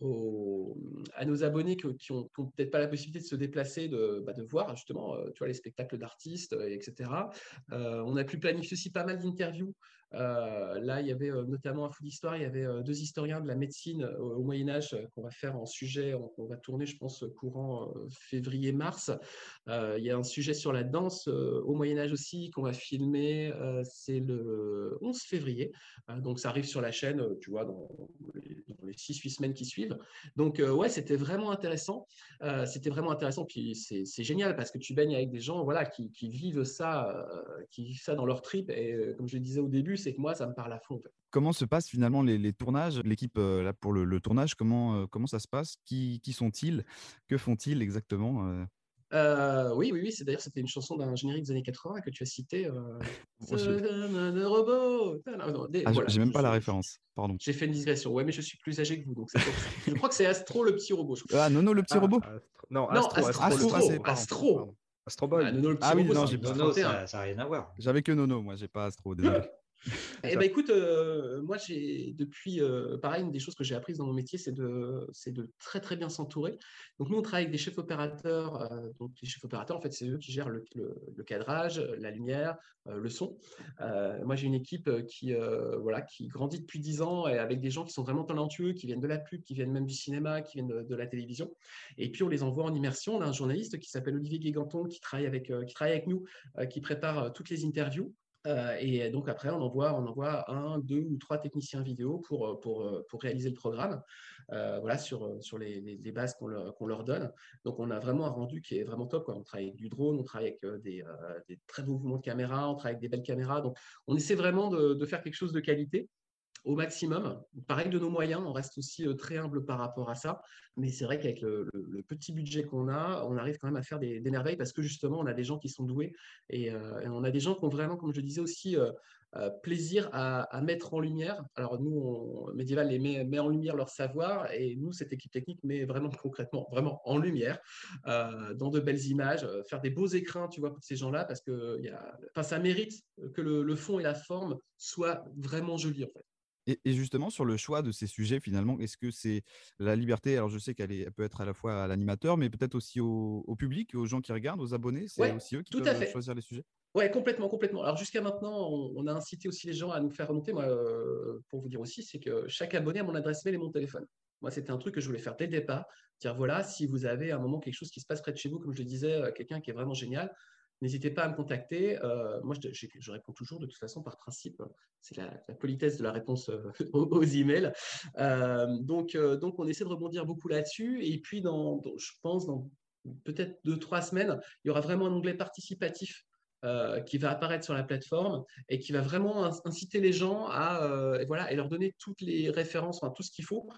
aux, à nos abonnés que, qui n'ont peut-être pas la possibilité de se déplacer, de, bah, de voir justement euh, tu vois, les spectacles d'artistes, euh, et cetera. Euh, on a pu planifier aussi pas mal d'interviews. Euh, là, il y avait euh, notamment à Food Histoire, il y avait euh, deux historiens de la médecine euh, au Moyen-Âge euh, qu'on va faire en sujet, on, on va tourner, je pense, courant euh, février-mars. Euh, il y a un sujet sur la danse euh, au Moyen-Âge aussi qu'on va filmer, euh, c'est le onze février. Euh, donc, ça arrive sur la chaîne, euh, tu vois, dans les, dans les six huit semaines qui suivent. Donc, euh, ouais, c'était vraiment intéressant. Euh, c'était vraiment intéressant. Puis, c'est, c'est génial parce que tu baignes avec des gens voilà, qui, qui vivent ça, euh, qui vivent ça dans leur trip. Et euh, comme je le disais au début, c'est que moi, ça me parle à fond. En fait. Comment se passent finalement les, les tournages? L'équipe euh, là pour le, le tournage, comment, euh, comment ça se passe? Qui, qui sont-ils? Que font-ils exactement? euh... Euh, oui, oui, oui. C'est, d'ailleurs, c'était une chanson d'un générique des années quatre-vingts que tu as cité. Euh, bon, je... de robot. Non, non, des, ah, voilà, j'ai même je, pas je, la référence. Pardon. J'ai fait une digression. Ouais, mais je suis plus âgé que vous, donc c'est pour ça. Je crois que c'est Astro le petit robot. Ah, Nono le petit ah, robot. Astro... Non, non, Astro. Astro. Astro. Astro. Astro. Astro. Astro Boy. Ah, Nono le petit ah oui, robot. non, j'ai pas. Nono, ça n'a rien à voir. J'avais que Nono, moi, j'ai pas Astro. Désolé. Eh ben écoute, euh, moi j'ai depuis, euh, pareil, une des choses que j'ai apprises dans mon métier, c'est de, c'est de très très bien s'entourer. Donc nous on travaille avec des chefs opérateurs. Euh, donc les chefs opérateurs, en fait, c'est eux qui gèrent le, le, le cadrage, la lumière, euh, le son. Euh, moi j'ai une équipe qui, euh, voilà, qui grandit depuis dix ans et avec des gens qui sont vraiment talentueux, qui viennent de la pub, qui viennent même du cinéma, qui viennent de, de la télévision. Et puis on les envoie en immersion. On a un journaliste qui s'appelle Olivier Guéganton qui travaille avec, euh, qui travaille avec nous, euh, qui prépare euh, toutes les interviews. Euh, et donc après, on envoie, on envoie un, deux ou trois techniciens vidéo pour, pour, pour réaliser le programme, euh, voilà, sur, sur les, les, les bases qu'on leur, qu'on leur donne. Donc on a vraiment un rendu qui est vraiment top, quoi. On travaille avec du drone, on travaille avec des, euh, des très beaux mouvements de caméra, on travaille avec des belles caméras. Donc on essaie vraiment de, de faire quelque chose de qualité au maximum. Pareil de nos moyens, on reste aussi euh, très humble par rapport à ça. Mais c'est vrai qu'avec le, le, le petit budget qu'on a, on arrive quand même à faire des, des merveilles parce que justement, on a des gens qui sont doués et, euh, et on a des gens qui ont vraiment, comme je disais aussi, euh, euh, plaisir à, à mettre en lumière. Alors nous, on, Medieval les met, met en lumière leur savoir et nous, cette équipe technique met vraiment concrètement, vraiment en lumière, euh, dans de belles images, euh, faire des beaux écrins, tu vois, pour ces gens-là parce que y a, enfin, ça mérite que le, le fond et la forme soient vraiment jolis, en fait. Et, et justement, sur le choix de ces sujets, finalement, est-ce que c'est la liberté? Alors, je sais qu'elle est, elle peut être à la fois à l'animateur, mais peut-être aussi au, au public, aux gens qui regardent, aux abonnés. C'est ouais, aussi eux qui tout peuvent à fait. choisir les sujets. Oui, complètement, complètement. Alors, jusqu'à maintenant, on, on a incité aussi les gens à nous faire remonter. Moi, euh, pour vous dire aussi, c'est que chaque abonné a mon adresse mail et mon téléphone. Moi, c'était un truc que je voulais faire dès le départ. Dire, voilà, si vous avez à un moment quelque chose qui se passe près de chez vous, comme je le disais, quelqu'un qui est vraiment génial, n'hésitez pas à me contacter. Euh, moi, je, je, je réponds toujours de toute façon par principe. C'est la, la politesse de la réponse euh, aux, aux emails. Euh, donc, euh, donc, on essaie de rebondir beaucoup là-dessus. Et puis, dans, dans, je pense, dans peut-être deux, trois semaines, il y aura vraiment un onglet participatif euh, qui va apparaître sur la plateforme et qui va vraiment inciter les gens à, euh, et voilà, et leur donner toutes les références, enfin, tout ce qu'il faut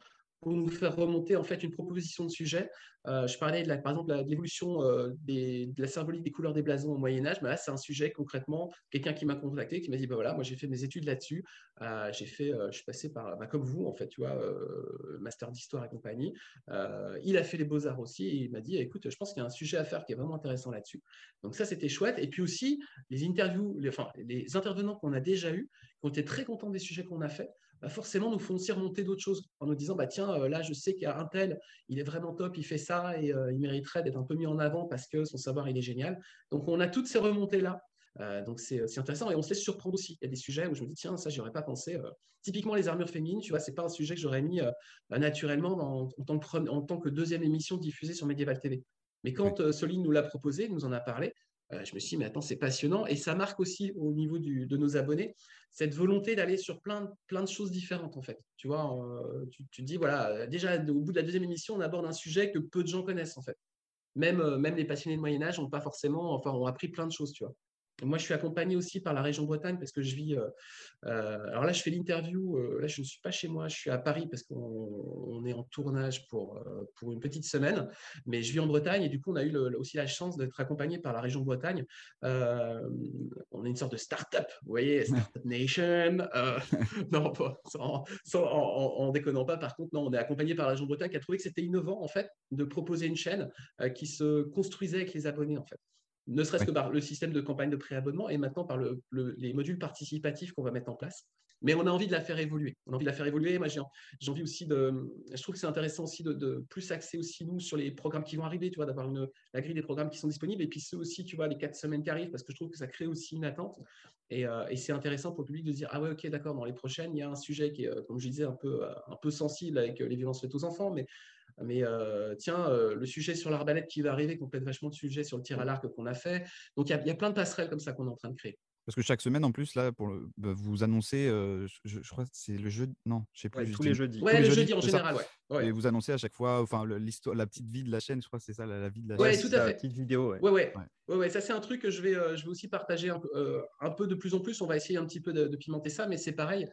pour nous faire remonter en fait une proposition de sujet. Euh, je parlais de la, par exemple de l'évolution euh, des, de la symbolique des couleurs des blasons au Moyen-Âge. Ben là, c'est un sujet concrètement, quelqu'un qui m'a contacté, qui m'a dit, ben voilà, moi j'ai fait mes études là-dessus. Euh, j'ai fait, euh, je suis passé par, ben, comme vous en fait, tu vois, euh, master d'histoire et compagnie. Euh, il a fait les beaux-arts aussi et il m'a dit, écoute, je pense qu'il y a un sujet à faire qui est vraiment intéressant là-dessus. Donc ça, c'était chouette. Et puis aussi, les interviews, les, enfin, les intervenants qu'on a déjà eus, qui ont été très contents des sujets qu'on a faits, bah forcément nous font aussi remonter d'autres choses en nous disant bah tiens euh, là je sais qu'il y a un tel, il est vraiment top, il fait ça et euh, il mériterait d'être un peu mis en avant parce que son savoir il est génial. Donc on a toutes ces remontées là, euh, donc c'est, c'est intéressant et on se laisse surprendre aussi. Il y a des sujets où je me dis tiens ça j'y aurais pas pensé. Euh, typiquement les armures féminines, tu vois, c'est pas un sujet que j'aurais mis euh, naturellement dans, en, tant que pre- en tant que deuxième émission diffusée sur Medieval T V. Mais quand euh, Soline nous l'a proposé, nous en a parlé. Euh, je me suis dit, mais attends, c'est passionnant. Et ça marque aussi au niveau du, de nos abonnés cette volonté d'aller sur plein, plein de choses différentes, en fait. Tu vois, euh, tu, tu te dis, voilà, déjà, au bout de la deuxième émission, on aborde un sujet que peu de gens connaissent, en fait. Même, euh, même les passionnés de Moyen-Âge n'ont pas forcément, enfin, ont appris plein de choses, tu vois. Et moi, je suis accompagné aussi par la région Bretagne parce que je vis. Euh, euh, alors là, je fais l'interview. Euh, là, je ne suis pas chez moi. Je suis à Paris parce qu'on on est en tournage pour, euh, pour une petite semaine. Mais je vis en Bretagne et du coup, on a eu le, aussi la chance d'être accompagné par la région Bretagne. Euh, on est une sorte de start-up, vous voyez, Startup Nation. Euh, non, pas, sans, sans, en, en déconnant pas. Par contre, non, on est accompagné par la région Bretagne qui a trouvé que c'était innovant en fait de proposer une chaîne euh, qui se construisait avec les abonnés en fait. Ne serait-ce ouais. que par le système de campagne de préabonnement et maintenant par le, le, les modules participatifs qu'on va mettre en place. Mais on a envie de la faire évoluer. On a envie de la faire évoluer. Moi, j'ai, j'ai envie aussi de. Je trouve que c'est intéressant aussi de, de plus axer aussi nous sur les programmes qui vont arriver, tu vois, d'avoir une, la grille des programmes qui sont disponibles et puis ceux aussi, tu vois, les quatre semaines qui arrivent parce que je trouve que ça crée aussi une attente et, euh, et c'est intéressant pour le public de se dire ah ouais, ok, d'accord, dans les prochaines, il y a un sujet qui est, comme je disais, un peu, un peu sensible avec les violences faites aux enfants, mais Mais euh, tiens, euh, le sujet sur l'arbalète qui va arriver complète vachement de sujets sur le tir à l'arc qu'on a fait. Donc, il y, y a plein de passerelles comme ça qu'on est en train de créer. Parce que chaque semaine, en plus, là, pour le, bah, vous annoncez, euh, je, je crois que c'est le jeudi, non, je sais plus. Ouais, tous les jeudis. Ouais, tous le les jeudi jeudis, en général, ouais. ouais. Et vous annoncez à chaque fois, enfin, le, l'histoire, la petite vie de la chaîne, je crois que c'est ça, la, la vie de la ouais, chaîne. Ouais, tout à fait. La petite vidéo, ouais. Ouais, ouais. ouais. Ouais, ouais, ça c'est un truc que je vais, euh, je vais aussi partager un peu, euh, un peu de plus en plus. On va essayer un petit peu de, de pimenter ça, mais c'est pareil.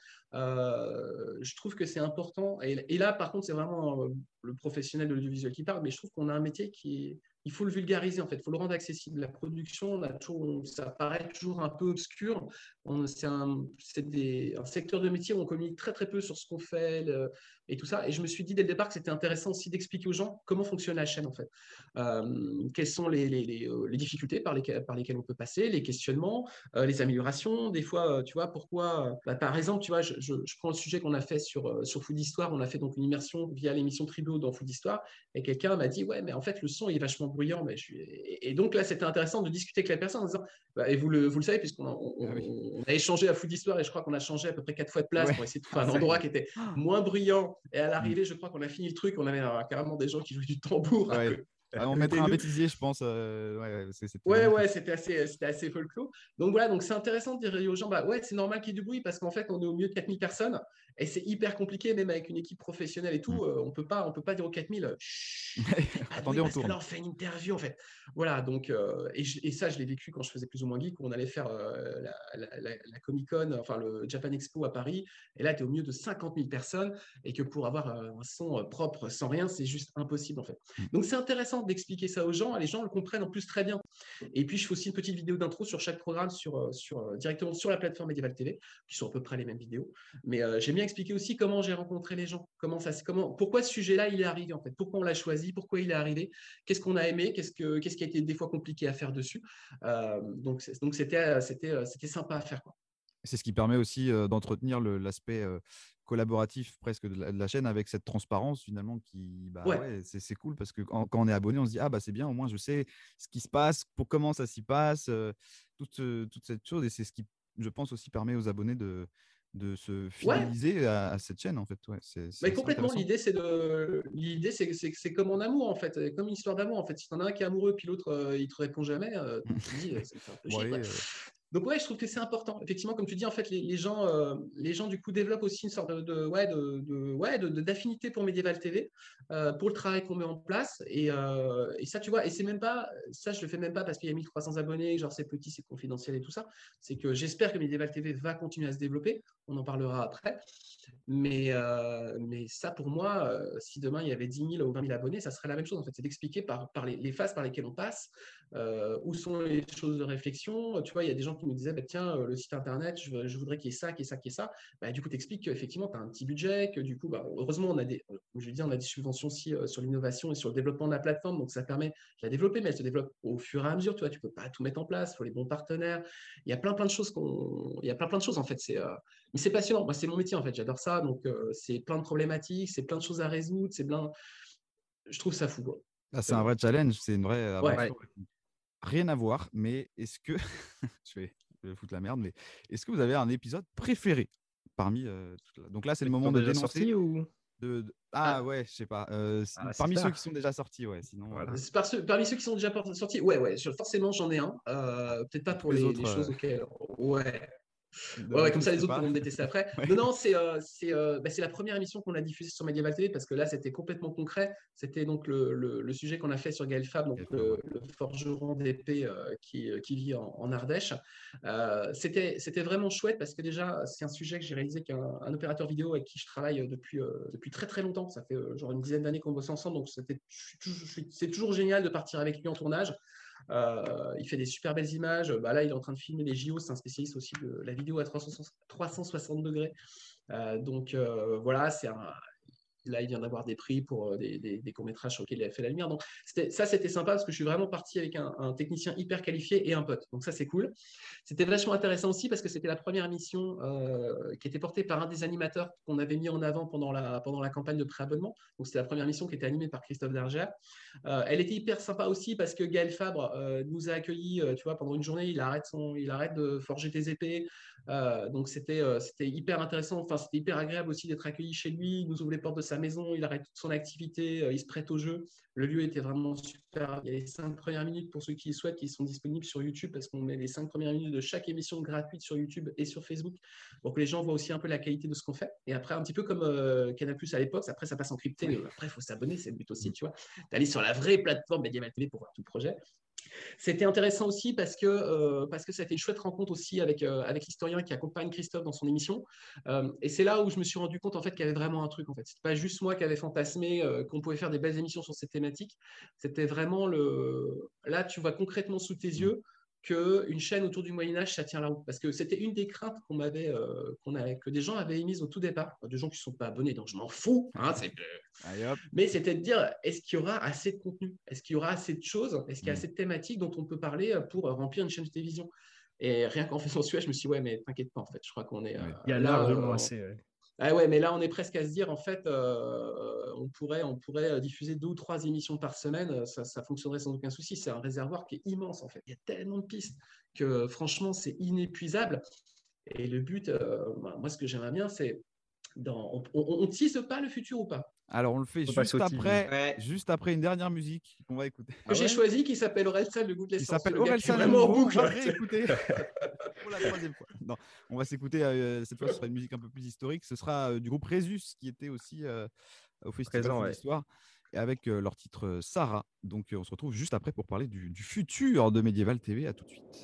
Euh, je trouve que c'est important. Et, et là, par contre, c'est vraiment euh, le professionnel de l'audiovisuel qui parle, mais je trouve qu'on a un métier qui, il faut le vulgariser en fait. Il faut le rendre accessible. La production, on a toujours, ça paraît toujours un peu obscur. On, c'est un, c'est des, un secteur de métier où on communique très très peu sur ce qu'on fait le, et tout ça. Et je me suis dit dès le départ que c'était intéressant aussi d'expliquer aux gens comment fonctionne la chaîne en fait. Euh, quelles sont les, les, les, les difficultés par lesquelles, par lesquelles on peut passer, les questionnements, euh, les améliorations. Des fois, euh, tu vois, pourquoi, bah, par exemple, tu vois, je, je, je prends le sujet qu'on a fait sur, euh, sur Food Histoire. On a fait donc une immersion via l'émission Tribut dans Food Histoire. Et quelqu'un m'a dit, ouais, mais en fait, le son il est vachement bruyant. Mais je suis... et, et donc là, c'était intéressant de discuter avec la personne en disant, bah, et vous le, vous le savez, puisqu'on a, on, on, on a échangé à Food Histoire et je crois qu'on a changé à peu près quatre fois de place ouais. pour essayer de trouver un endroit qui était moins bruyant. Et à l'arrivée, je crois qu'on a fini le truc. On avait euh, carrément des gens qui jouaient du tambour. Ouais. Que... Ah, on mettrait un bêtisier, je pense. Euh, ouais, c'est, c'était ouais, ouais, c'était assez, c'était assez folklore. Donc voilà, donc c'est intéressant de dire aux gens, bah ouais, c'est normal qu'il y ait du bruit parce qu'en fait, on est au milieu de quatre mille personnes et c'est hyper compliqué, même avec une équipe professionnelle et tout. Mmh. Euh, on peut pas, on peut pas dire aux quatre mille, attendez, on tourne. Alors, on fait une interview en fait. Voilà, donc euh, et, je, et ça, je l'ai vécu quand je faisais plus ou moins geek, où on allait faire euh, la, la, la, la Comic Con, enfin le Japan Expo à Paris, et là, tu es au milieu de cinquante mille personnes et que pour avoir euh, un son propre sans rien, c'est juste impossible en fait. Mmh. Donc c'est intéressant d'expliquer ça aux gens. Les gens le comprennent en plus très bien. Et puis, je fais aussi une petite vidéo d'intro sur chaque programme sur, sur, directement sur la plateforme Medieval T V, qui sont à peu près les mêmes vidéos. Mais euh, j'aime bien expliquer aussi comment j'ai rencontré les gens, comment ça, comment, pourquoi ce sujet-là, il est arrivé en fait, pourquoi on l'a choisi, pourquoi il est arrivé, qu'est-ce qu'on a aimé, qu'est-ce, que, qu'est-ce qui a été des fois compliqué à faire dessus. Euh, donc, c'est, donc c'était, c'était, c'était sympa à faire, quoi. C'est ce qui permet aussi euh, d'entretenir le, l'aspect euh, collaboratif presque de la, de la chaîne avec cette transparence finalement qui bah, ouais. Ouais, c'est, c'est cool parce que quand, quand on est abonné on se dit ah bah c'est bien, au moins je sais ce qui se passe, pour comment ça s'y passe, euh, toute, euh, toute cette chose, et c'est ce qui je pense aussi permet aux abonnés de, de se fidéliser ouais. à, à cette chaîne en fait. Ouais, c'est, c'est, mais complètement, l'idée c'est de l'idée c'est, c'est, c'est comme en amour en fait, comme une histoire d'amour en fait. Si t'en as un qui est amoureux puis l'autre euh, il te répond jamais, euh, tu te dis ça me fait un peu chier, ouais, Donc ouais, je trouve que c'est important. Effectivement, comme tu dis, en fait, les, les gens, euh, les gens du coup développent aussi une sorte de, de ouais, de, de, ouais, de, de, d'affinité pour Medieval T V, euh, pour le travail qu'on met en place. Et, euh, et ça, tu vois, et c'est même pas, ça, je le fais même pas parce qu'il y a mille trois cents abonnés, genre c'est petit, c'est confidentiel et tout ça. C'est que j'espère que Medieval T V va continuer à se développer. On en parlera après. Mais, euh, mais ça, pour moi, euh, si demain il y avait dix mille ou vingt mille abonnés, ça serait la même chose. En fait, c'est d'expliquer par, par les, les phases par lesquelles on passe, euh, où sont les choses de réflexion. Tu vois, il y a des gens qui nous disaient, bah, tiens, le site internet, je, je voudrais qu'il y ait ça, qu'il y ait ça, qu'il y ait ça. Bah, du coup, tu expliques qu'effectivement, tu as un petit budget, que du coup, bah, heureusement, on a des, je veux dire, on a des subventions aussi euh, sur l'innovation et sur le développement de la plateforme. Donc, ça permet de la développer, mais elle se développe au fur et à mesure. Tu vois, tu peux pas tout mettre en place, il faut les bons partenaires. Il y a plein, plein de choses qu'on, il y a plein, plein de choses en fait. C'est, euh... mais c'est passionnant. Moi, c'est mon métier en fait. J'adore ça. Donc, euh, c'est plein de problématiques, c'est plein de choses à résoudre, c'est plein. Je trouve ça fou. Quoi. Ah, c'est un vrai challenge, c'est une vraie aventure. Ouais. Rien à voir, mais est-ce que je, vais, je vais foutre la merde, mais est-ce que vous avez un épisode préféré parmi euh, donc là c'est le moment de dénoncer sorti ou de, de... Ah, ah ouais, je sais pas. Euh, ah, parmi ceux qui sont déjà sortis, ouais. Sinon, voilà. voilà. Par ceux, parmi ceux qui sont déjà sortis, ouais, ouais. Forcément, j'en ai un. Euh, peut-être pas pour les, les, autres, les choses euh... auxquelles. Ouais. Ouais, ouais, comme ça, les autres pourront me détester après. Ouais. Non, non, c'est euh, euh, bah, la première émission qu'on a diffusée sur Medieval T V parce que là, c'était complètement concret. C'était donc le, le, le sujet qu'on a fait sur Gaël Fabre, donc Gaël le, le forgeron d'épée euh, qui, qui vit en, en Ardèche. Euh, c'était vraiment chouette parce que déjà, c'est un sujet que j'ai réalisé qu'un un opérateur vidéo avec qui je travaille depuis, euh, depuis très très longtemps. Ça fait euh, genre une dizaine d'années qu'on bosse ensemble, donc c'est toujours génial de partir avec lui en tournage. Euh, il fait des super belles images. Bah là, il est en train de filmer les J O. C'est un spécialiste aussi de la vidéo à trois cent soixante degrés. Euh, donc euh, voilà, c'est un. Là, il vient d'avoir des prix pour des, des, des courts-métrages sur lesquels il a fait la lumière. Donc, ça, c'était sympa parce que je suis vraiment parti avec un, un technicien hyper qualifié et un pote. Donc, ça, c'est cool. C'était vachement intéressant aussi parce que c'était la première émission euh, qui était portée par un des animateurs qu'on avait mis en avant pendant la, pendant la campagne de préabonnement. Donc, c'était la première émission qui était animée par Christophe Darger. Euh, elle était hyper sympa aussi parce que Gaël Fabre euh, nous a accueillis, euh, tu vois, pendant une journée. Il arrête, son, il arrête de forger des épées. Euh, donc, c'était euh, c'était hyper intéressant. Enfin, c'était hyper agréable aussi d'être accueilli chez lui. Il nous ouvre les portes de sa maison, il arrête toute son activité, euh, il se prête au jeu. Le lieu était vraiment super. Il y a les cinq premières minutes pour ceux qui le souhaitent qui sont disponibles sur YouTube parce qu'on met les cinq premières minutes de chaque émission gratuite sur YouTube et sur Facebook pour que les gens voient aussi un peu la qualité de ce qu'on fait. Et après, un petit peu comme euh, Canal plus à l'époque, après ça passe en crypté. Oui. Après, il faut s'abonner, c'est le but aussi, tu vois, d'aller sur la vraie plateforme Medieval T V pour voir tout le projet. C'était intéressant aussi parce que, euh, parce que ça a été une chouette rencontre aussi avec, euh, avec l'historien qui accompagne Christophe dans son émission. Euh, et c'est là où je me suis rendu compte en fait, qu'il y avait vraiment un truc. En fait. Ce n'était pas juste moi qui avais fantasmé euh, qu'on pouvait faire des belles émissions sur cette thématique. C'était vraiment le. Là, tu vois concrètement sous tes yeux qu'une chaîne autour du Moyen-Âge, ça tient la route. Parce que c'était une des craintes qu'on m'avait, euh, qu'on avait, que des gens avaient émises au tout départ. Des gens qui ne sont pas abonnés, donc je m'en fous. Hein, mais c'était de dire, est-ce qu'il y aura assez de contenu? Est-ce qu'il y aura assez de choses? Est-ce qu'il y a assez de thématiques dont on peut parler pour remplir une chaîne de télévision? Et rien qu'en faisant celui-là, je me suis dit, ouais, mais t'inquiète pas, en fait, je crois qu'on est... Euh, Il y a là, largement euh, assez... Ouais. Ah ouais, mais là, on est presque à se dire, en fait, euh, on, pourrait, on pourrait diffuser deux ou trois émissions par semaine, ça, ça fonctionnerait sans aucun souci. C'est un réservoir qui est immense, en fait. Il y a tellement de pistes que, franchement, c'est inépuisable. Et le but, euh, moi, ce que j'aimerais bien, c'est... Dans, on ne tease pas le futur ou pas? Alors, on le fait juste après, ouais. juste après une dernière musique qu'on va écouter. Que ah j'ai ouais choisi qui s'appelle Orelsan, le goût de l'essence. Qui s'appelle Orelsan, vraiment en boucle. On va réécouter pour la troisième fois. Non, on va s'écouter, euh, cette fois, ce sera une musique un peu plus historique. Ce sera euh, du groupe Résus qui était aussi euh, au Festival de l'Histoire. Et avec euh, leur titre euh, Sarah. Donc, euh, on se retrouve juste après pour parler du, du futur de Medieval T V. À tout de suite.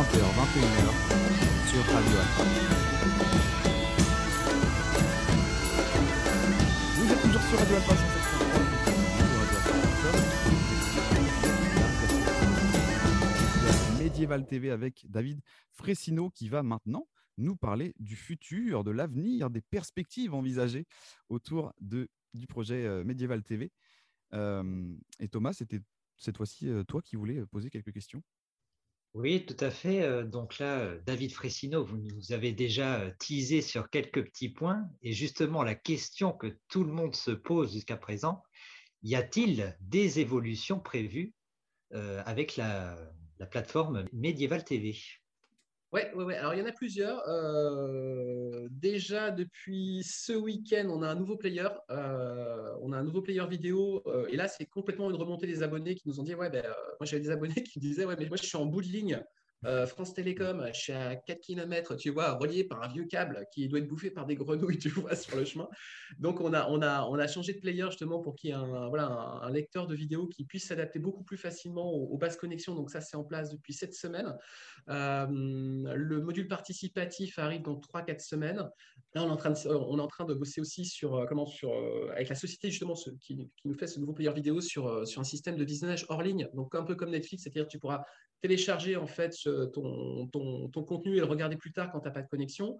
vingt heures vingt et une heures sur Radio Alpha. Vous êtes toujours sur Radio Alpha cent sept point trois. Medieval T V avec David Fressino qui va maintenant nous parler du futur, de l'avenir, des perspectives envisagées autour de, du projet euh, Medieval T V. Euh, et Thomas, c'était cette fois-ci euh, toi qui voulais poser quelques questions. Oui, tout à fait. Donc là, David Fressino, vous nous avez déjà teasé sur quelques petits points. Et justement, la question que tout le monde se pose jusqu'à présent, y a-t-il des évolutions prévues euh, avec la, la plateforme Medieval T V? Oui, ouais, ouais. Alors il y en a plusieurs. Euh, déjà, depuis ce week-end, on a un nouveau player. Euh, on a un nouveau player vidéo. Euh, et là, c'est complètement une remontée des abonnés qui nous ont dit, ouais, ben, euh, moi j'avais des abonnés qui me disaient, ouais, mais moi je suis en bout de ligne. Euh, France Télécom, je suis à quatre kilomètres, tu vois, relié par un vieux câble qui doit être bouffé par des grenouilles, tu vois, sur le chemin. Donc, on a, on a, on a changé de player justement pour qu'il y ait un, voilà, un, un lecteur de vidéo qui puisse s'adapter beaucoup plus facilement aux, aux basses connexions. Donc, ça, c'est en place depuis cette semaine. Euh, le module participatif arrive dans trois quatre semaines. Là, on est en train de, on est en train de bosser aussi sur, comment, sur, avec la société justement ce, qui, qui nous fait ce nouveau player vidéo sur, sur un système de visionnage hors ligne. Donc, un peu comme Netflix, c'est-à-dire que tu pourras télécharger en fait ton, ton, ton contenu et le regarder plus tard quand tu n'as pas de connexion.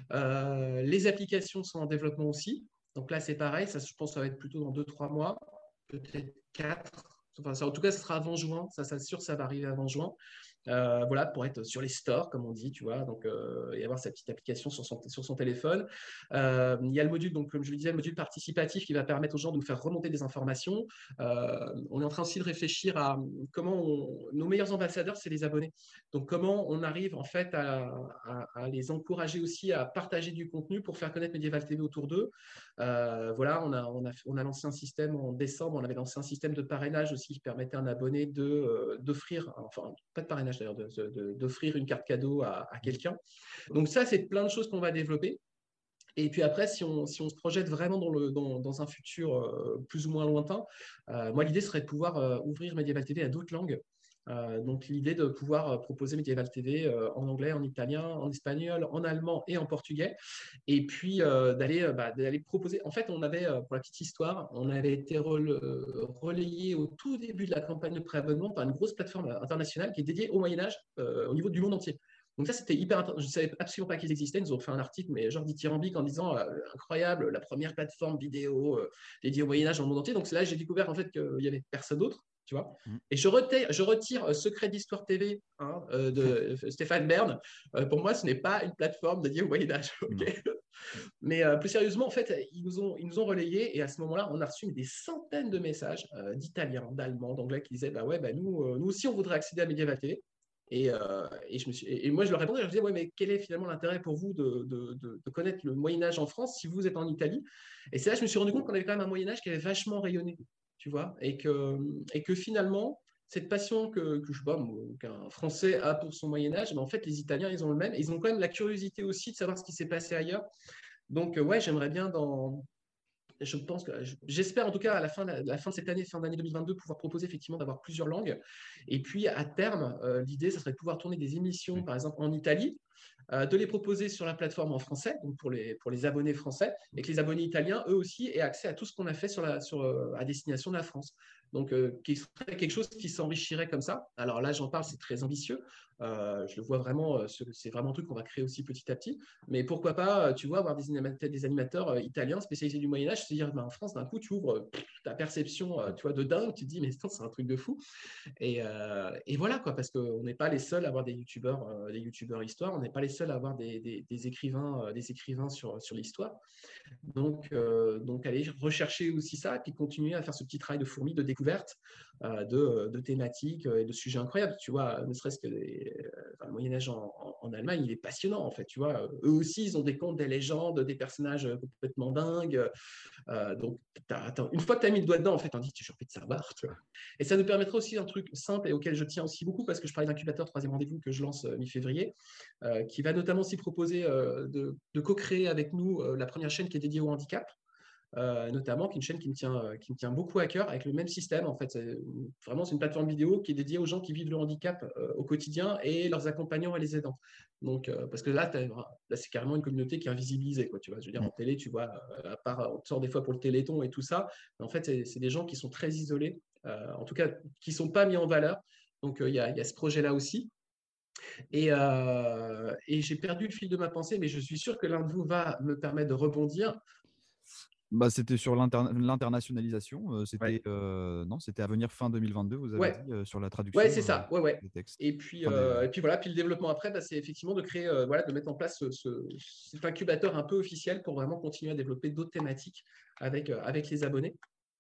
Euh, les applications sont en développement aussi. Donc là, c'est pareil. Ça, je pense que ça va être plutôt dans deux trois mois, peut-être quatre. Enfin, ça, en tout cas, ce sera avant juin. Ça, c'est sûr, ça va arriver avant juin. Euh, voilà, pour être sur les stores, comme on dit, tu vois, donc, euh, et avoir sa petite application sur son, sur son téléphone. Euh, il y a le module, donc, comme je le disais, le module participatif qui va permettre aux gens de nous faire remonter des informations. Euh, on est en train aussi de réfléchir à comment on, nos meilleurs ambassadeurs, c'est les abonnés. Donc, comment on arrive en fait à, à, à les encourager aussi à partager du contenu pour faire connaître Medieval T V autour d'eux. Euh, voilà, on a, on, a, on a lancé un système en décembre, on avait lancé un système de parrainage aussi qui permettait à un abonné de, euh, d'offrir, enfin, pas de parrainage d'ailleurs, de, de, d'offrir une carte cadeau à, à quelqu'un. Donc ça, c'est plein de choses qu'on va développer. Et puis après, si on, si on se projette vraiment dans, le, dans, dans un futur euh, plus ou moins lointain, euh, moi, l'idée serait de pouvoir euh, ouvrir Medieval T V à d'autres langues. Euh, donc l'idée de pouvoir euh, proposer Medieval T V euh, en anglais, en italien, en espagnol, en allemand et en portugais, et puis euh, d'aller, euh, bah, d'aller proposer. En fait, on avait, euh, pour la petite histoire, on avait été rel- relayé au tout début de la campagne de préabonnement par une grosse plateforme internationale qui est dédiée au Moyen-Âge euh, au niveau du monde entier. Donc ça, c'était hyper intéressant. Je ne savais absolument pas qu'ils existaient. Ils nous ont fait un article, mais genre dithyrambique en disant euh, incroyable, la première plateforme vidéo euh, dédiée au Moyen-Âge dans le monde entier. Donc c'est là que j'ai découvert en fait qu'il n'y avait personne d'autre. Tu vois. Mmh. Et je retire, je retire euh, Secret d'Histoire T V hein, euh, de euh, Stéphane Bern. Euh, pour moi, ce n'est pas une plateforme dédiée au Moyen-Âge. Okay mmh. Mais euh, plus sérieusement, en fait, ils nous ont, ils nous ont relayés et à ce moment-là, on a reçu des centaines de messages euh, d'Italiens, d'Allemands, d'Anglais qui disaient bah ouais, bah nous, euh, nous aussi, on voudrait accéder à Medieval T V. Et, euh, et, je me suis, et moi, je leur répondais, je leur disais, ouais, mais quel est finalement l'intérêt pour vous de, de, de, de connaître le Moyen-Âge en France si vous êtes en Italie? Et c'est là que je me suis rendu compte qu'on avait quand même un Moyen-Âge qui avait vachement rayonné, tu vois, et que, et que finalement, cette passion que, que je sais pas, qu'un Français a pour son Moyen-Âge, ben en fait, les Italiens, ils ont le même. Ils ont quand même la curiosité aussi de savoir ce qui s'est passé ailleurs. Donc, ouais, j'aimerais bien dans... Je pense que j'espère en tout cas à la fin de, la fin de cette année, fin d'année deux mille vingt-deux, pouvoir proposer effectivement d'avoir plusieurs langues. Et puis à terme, euh, l'idée, ça serait de pouvoir tourner des émissions, par exemple en Italie, euh, de les proposer sur la plateforme en français, donc pour les, pour les abonnés français, et que les abonnés italiens, eux aussi, aient accès à tout ce qu'on a fait sur la, sur, euh, à destination de la France. Donc, euh, qui serait quelque chose qui s'enrichirait comme ça. Alors là, j'en parle, c'est très ambitieux. Euh, je le vois vraiment, euh, c'est vraiment un truc qu'on va créer aussi petit à petit. Mais pourquoi pas, tu vois, avoir des animateurs, des animateurs euh, italiens spécialisés du Moyen-Âge, c'est-à-dire ben, en France, d'un coup, tu ouvres pff, ta perception euh, tu vois, de dingue, tu te dis, mais c'est un truc de fou. Et, euh, et voilà, quoi, parce qu'on n'est pas les seuls à avoir des youtubeurs, euh, des youtubeurs histoire, on n'est pas les seuls à avoir des, des, des écrivains, euh, des écrivains sur, sur l'histoire. Donc, euh, donc, aller rechercher aussi ça et puis continuer à faire ce petit travail de fourmi, de découverte, euh, de, de thématiques et de sujets incroyables. Tu vois, ne serait-ce que les, enfin, le Moyen-Âge en, en, en Allemagne, il est passionnant, en fait. Tu vois, eux aussi, ils ont des contes, des légendes, des personnages complètement dingues. Euh, donc, t'as, t'as, une fois que tu as mis le doigt dedans, en fait, on dit, j'ai envie de savoir. Tu vois. Et ça nous permettra aussi un truc simple et auquel je tiens aussi beaucoup, parce que je parlais d'incubateur troisième rendez-vous que je lance euh, mi-février, euh, qui va notamment aussi proposer euh, de, de co-créer avec nous euh, la première chaîne qui est dédiée au handicap. euh, notamment, qui est une chaîne qui me, tient, euh, qui me tient beaucoup à cœur, avec le même système. En fait, c'est, vraiment, c'est une plateforme vidéo qui est dédiée aux gens qui vivent le handicap euh, au quotidien et leurs accompagnants et les aidants. Donc, euh, parce que là, là, c'est carrément une communauté qui est invisibilisée, quoi, tu vois. Je veux dire, en télé, tu vois, euh, à part, on te sort des fois pour le Téléthon et tout ça, mais en fait, c'est, c'est des gens qui sont très isolés, euh, en tout cas, qui ne sont pas mis en valeur. Donc, il euh, y, y a ce projet-là aussi. Et, euh, et j'ai perdu le fil de ma pensée, mais je suis sûr que l'un de vous va me permettre de rebondir. Bah, c'était sur l'inter- l'internationalisation. Euh, c'était, ouais. euh, non, c'était à venir fin deux mille vingt-deux, vous avez ouais. dit, euh, sur la traduction. Ouais, c'est ça. Ouais, ouais. Des textes. Et puis, enfin, euh, des... et puis voilà. Puis le développement après, bah, c'est effectivement de créer, euh, voilà, de mettre en place ce, ce, cet incubateur un peu officiel pour vraiment continuer à développer d'autres thématiques avec, euh, avec les abonnés.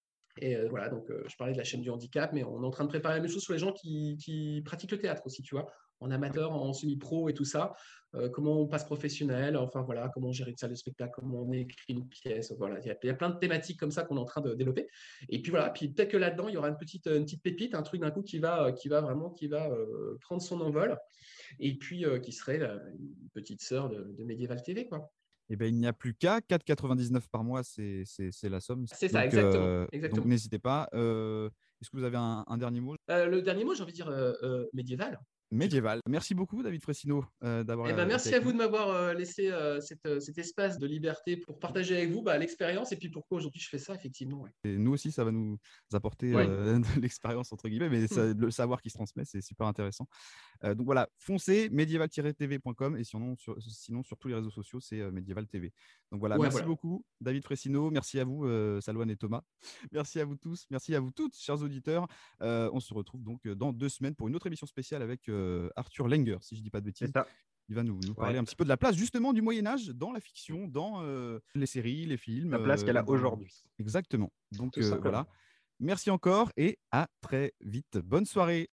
Et euh, voilà, donc euh, je parlais de la chaîne du handicap, mais on est en train de préparer la même chose sur les gens qui, qui pratiquent le théâtre aussi, tu vois, en amateur, en semi-pro et tout ça. Euh, comment on passe professionnel, enfin voilà, comment on gère une salle de spectacle, comment on écrit une pièce, voilà. Il y a, il y a plein de thématiques comme ça qu'on est en train de développer. Et puis voilà, puis peut-être que là-dedans, il y aura une petite, une petite pépite, un truc d'un coup qui va, qui va vraiment qui va, euh, prendre son envol, et puis euh, qui serait euh, une petite sœur de, de Medieval T V, quoi. Eh ben, il n'y a plus qu'à quatre euros quatre-vingt-dix-neuf par mois, c'est, c'est, c'est la somme. C'est ça, donc, exactement. Euh, exactement. Donc n'hésitez pas. Euh, est-ce que vous avez un, un dernier mot? euh, Le dernier mot, j'ai envie de dire euh, euh, médiéval. Médiéval. Merci beaucoup, David Fressino, euh, d'avoir. Eh ben, merci à vous de m'avoir euh, laissé euh, cette, euh, cet espace de liberté pour partager avec vous bah, l'expérience et puis pourquoi aujourd'hui je fais ça, effectivement. Ouais. Et nous aussi, ça va nous apporter ouais. euh, de l'expérience, entre guillemets, mais ça, le savoir qui se transmet, c'est super intéressant. Euh, donc voilà, foncez, médiéval tiret t v point com et sinon sur, sinon, sur tous les réseaux sociaux, c'est euh, Médiéval T V. Donc voilà, ouais, merci voilà. beaucoup, David Fressino. Merci à vous, euh, Salouane et Thomas. Merci à vous tous. Merci à vous toutes, chers auditeurs. Euh, on se retrouve donc dans deux semaines pour une autre émission spéciale avec euh, Arthur Lenger, si je ne dis pas de bêtises. Il va nous, nous parler ouais. un petit peu de la place justement du Moyen-Âge dans la fiction, dans euh, les séries, les films. La place euh, qu'elle a dans... aujourd'hui. Exactement. Donc euh, voilà. Merci encore et à très vite. Bonne soirée.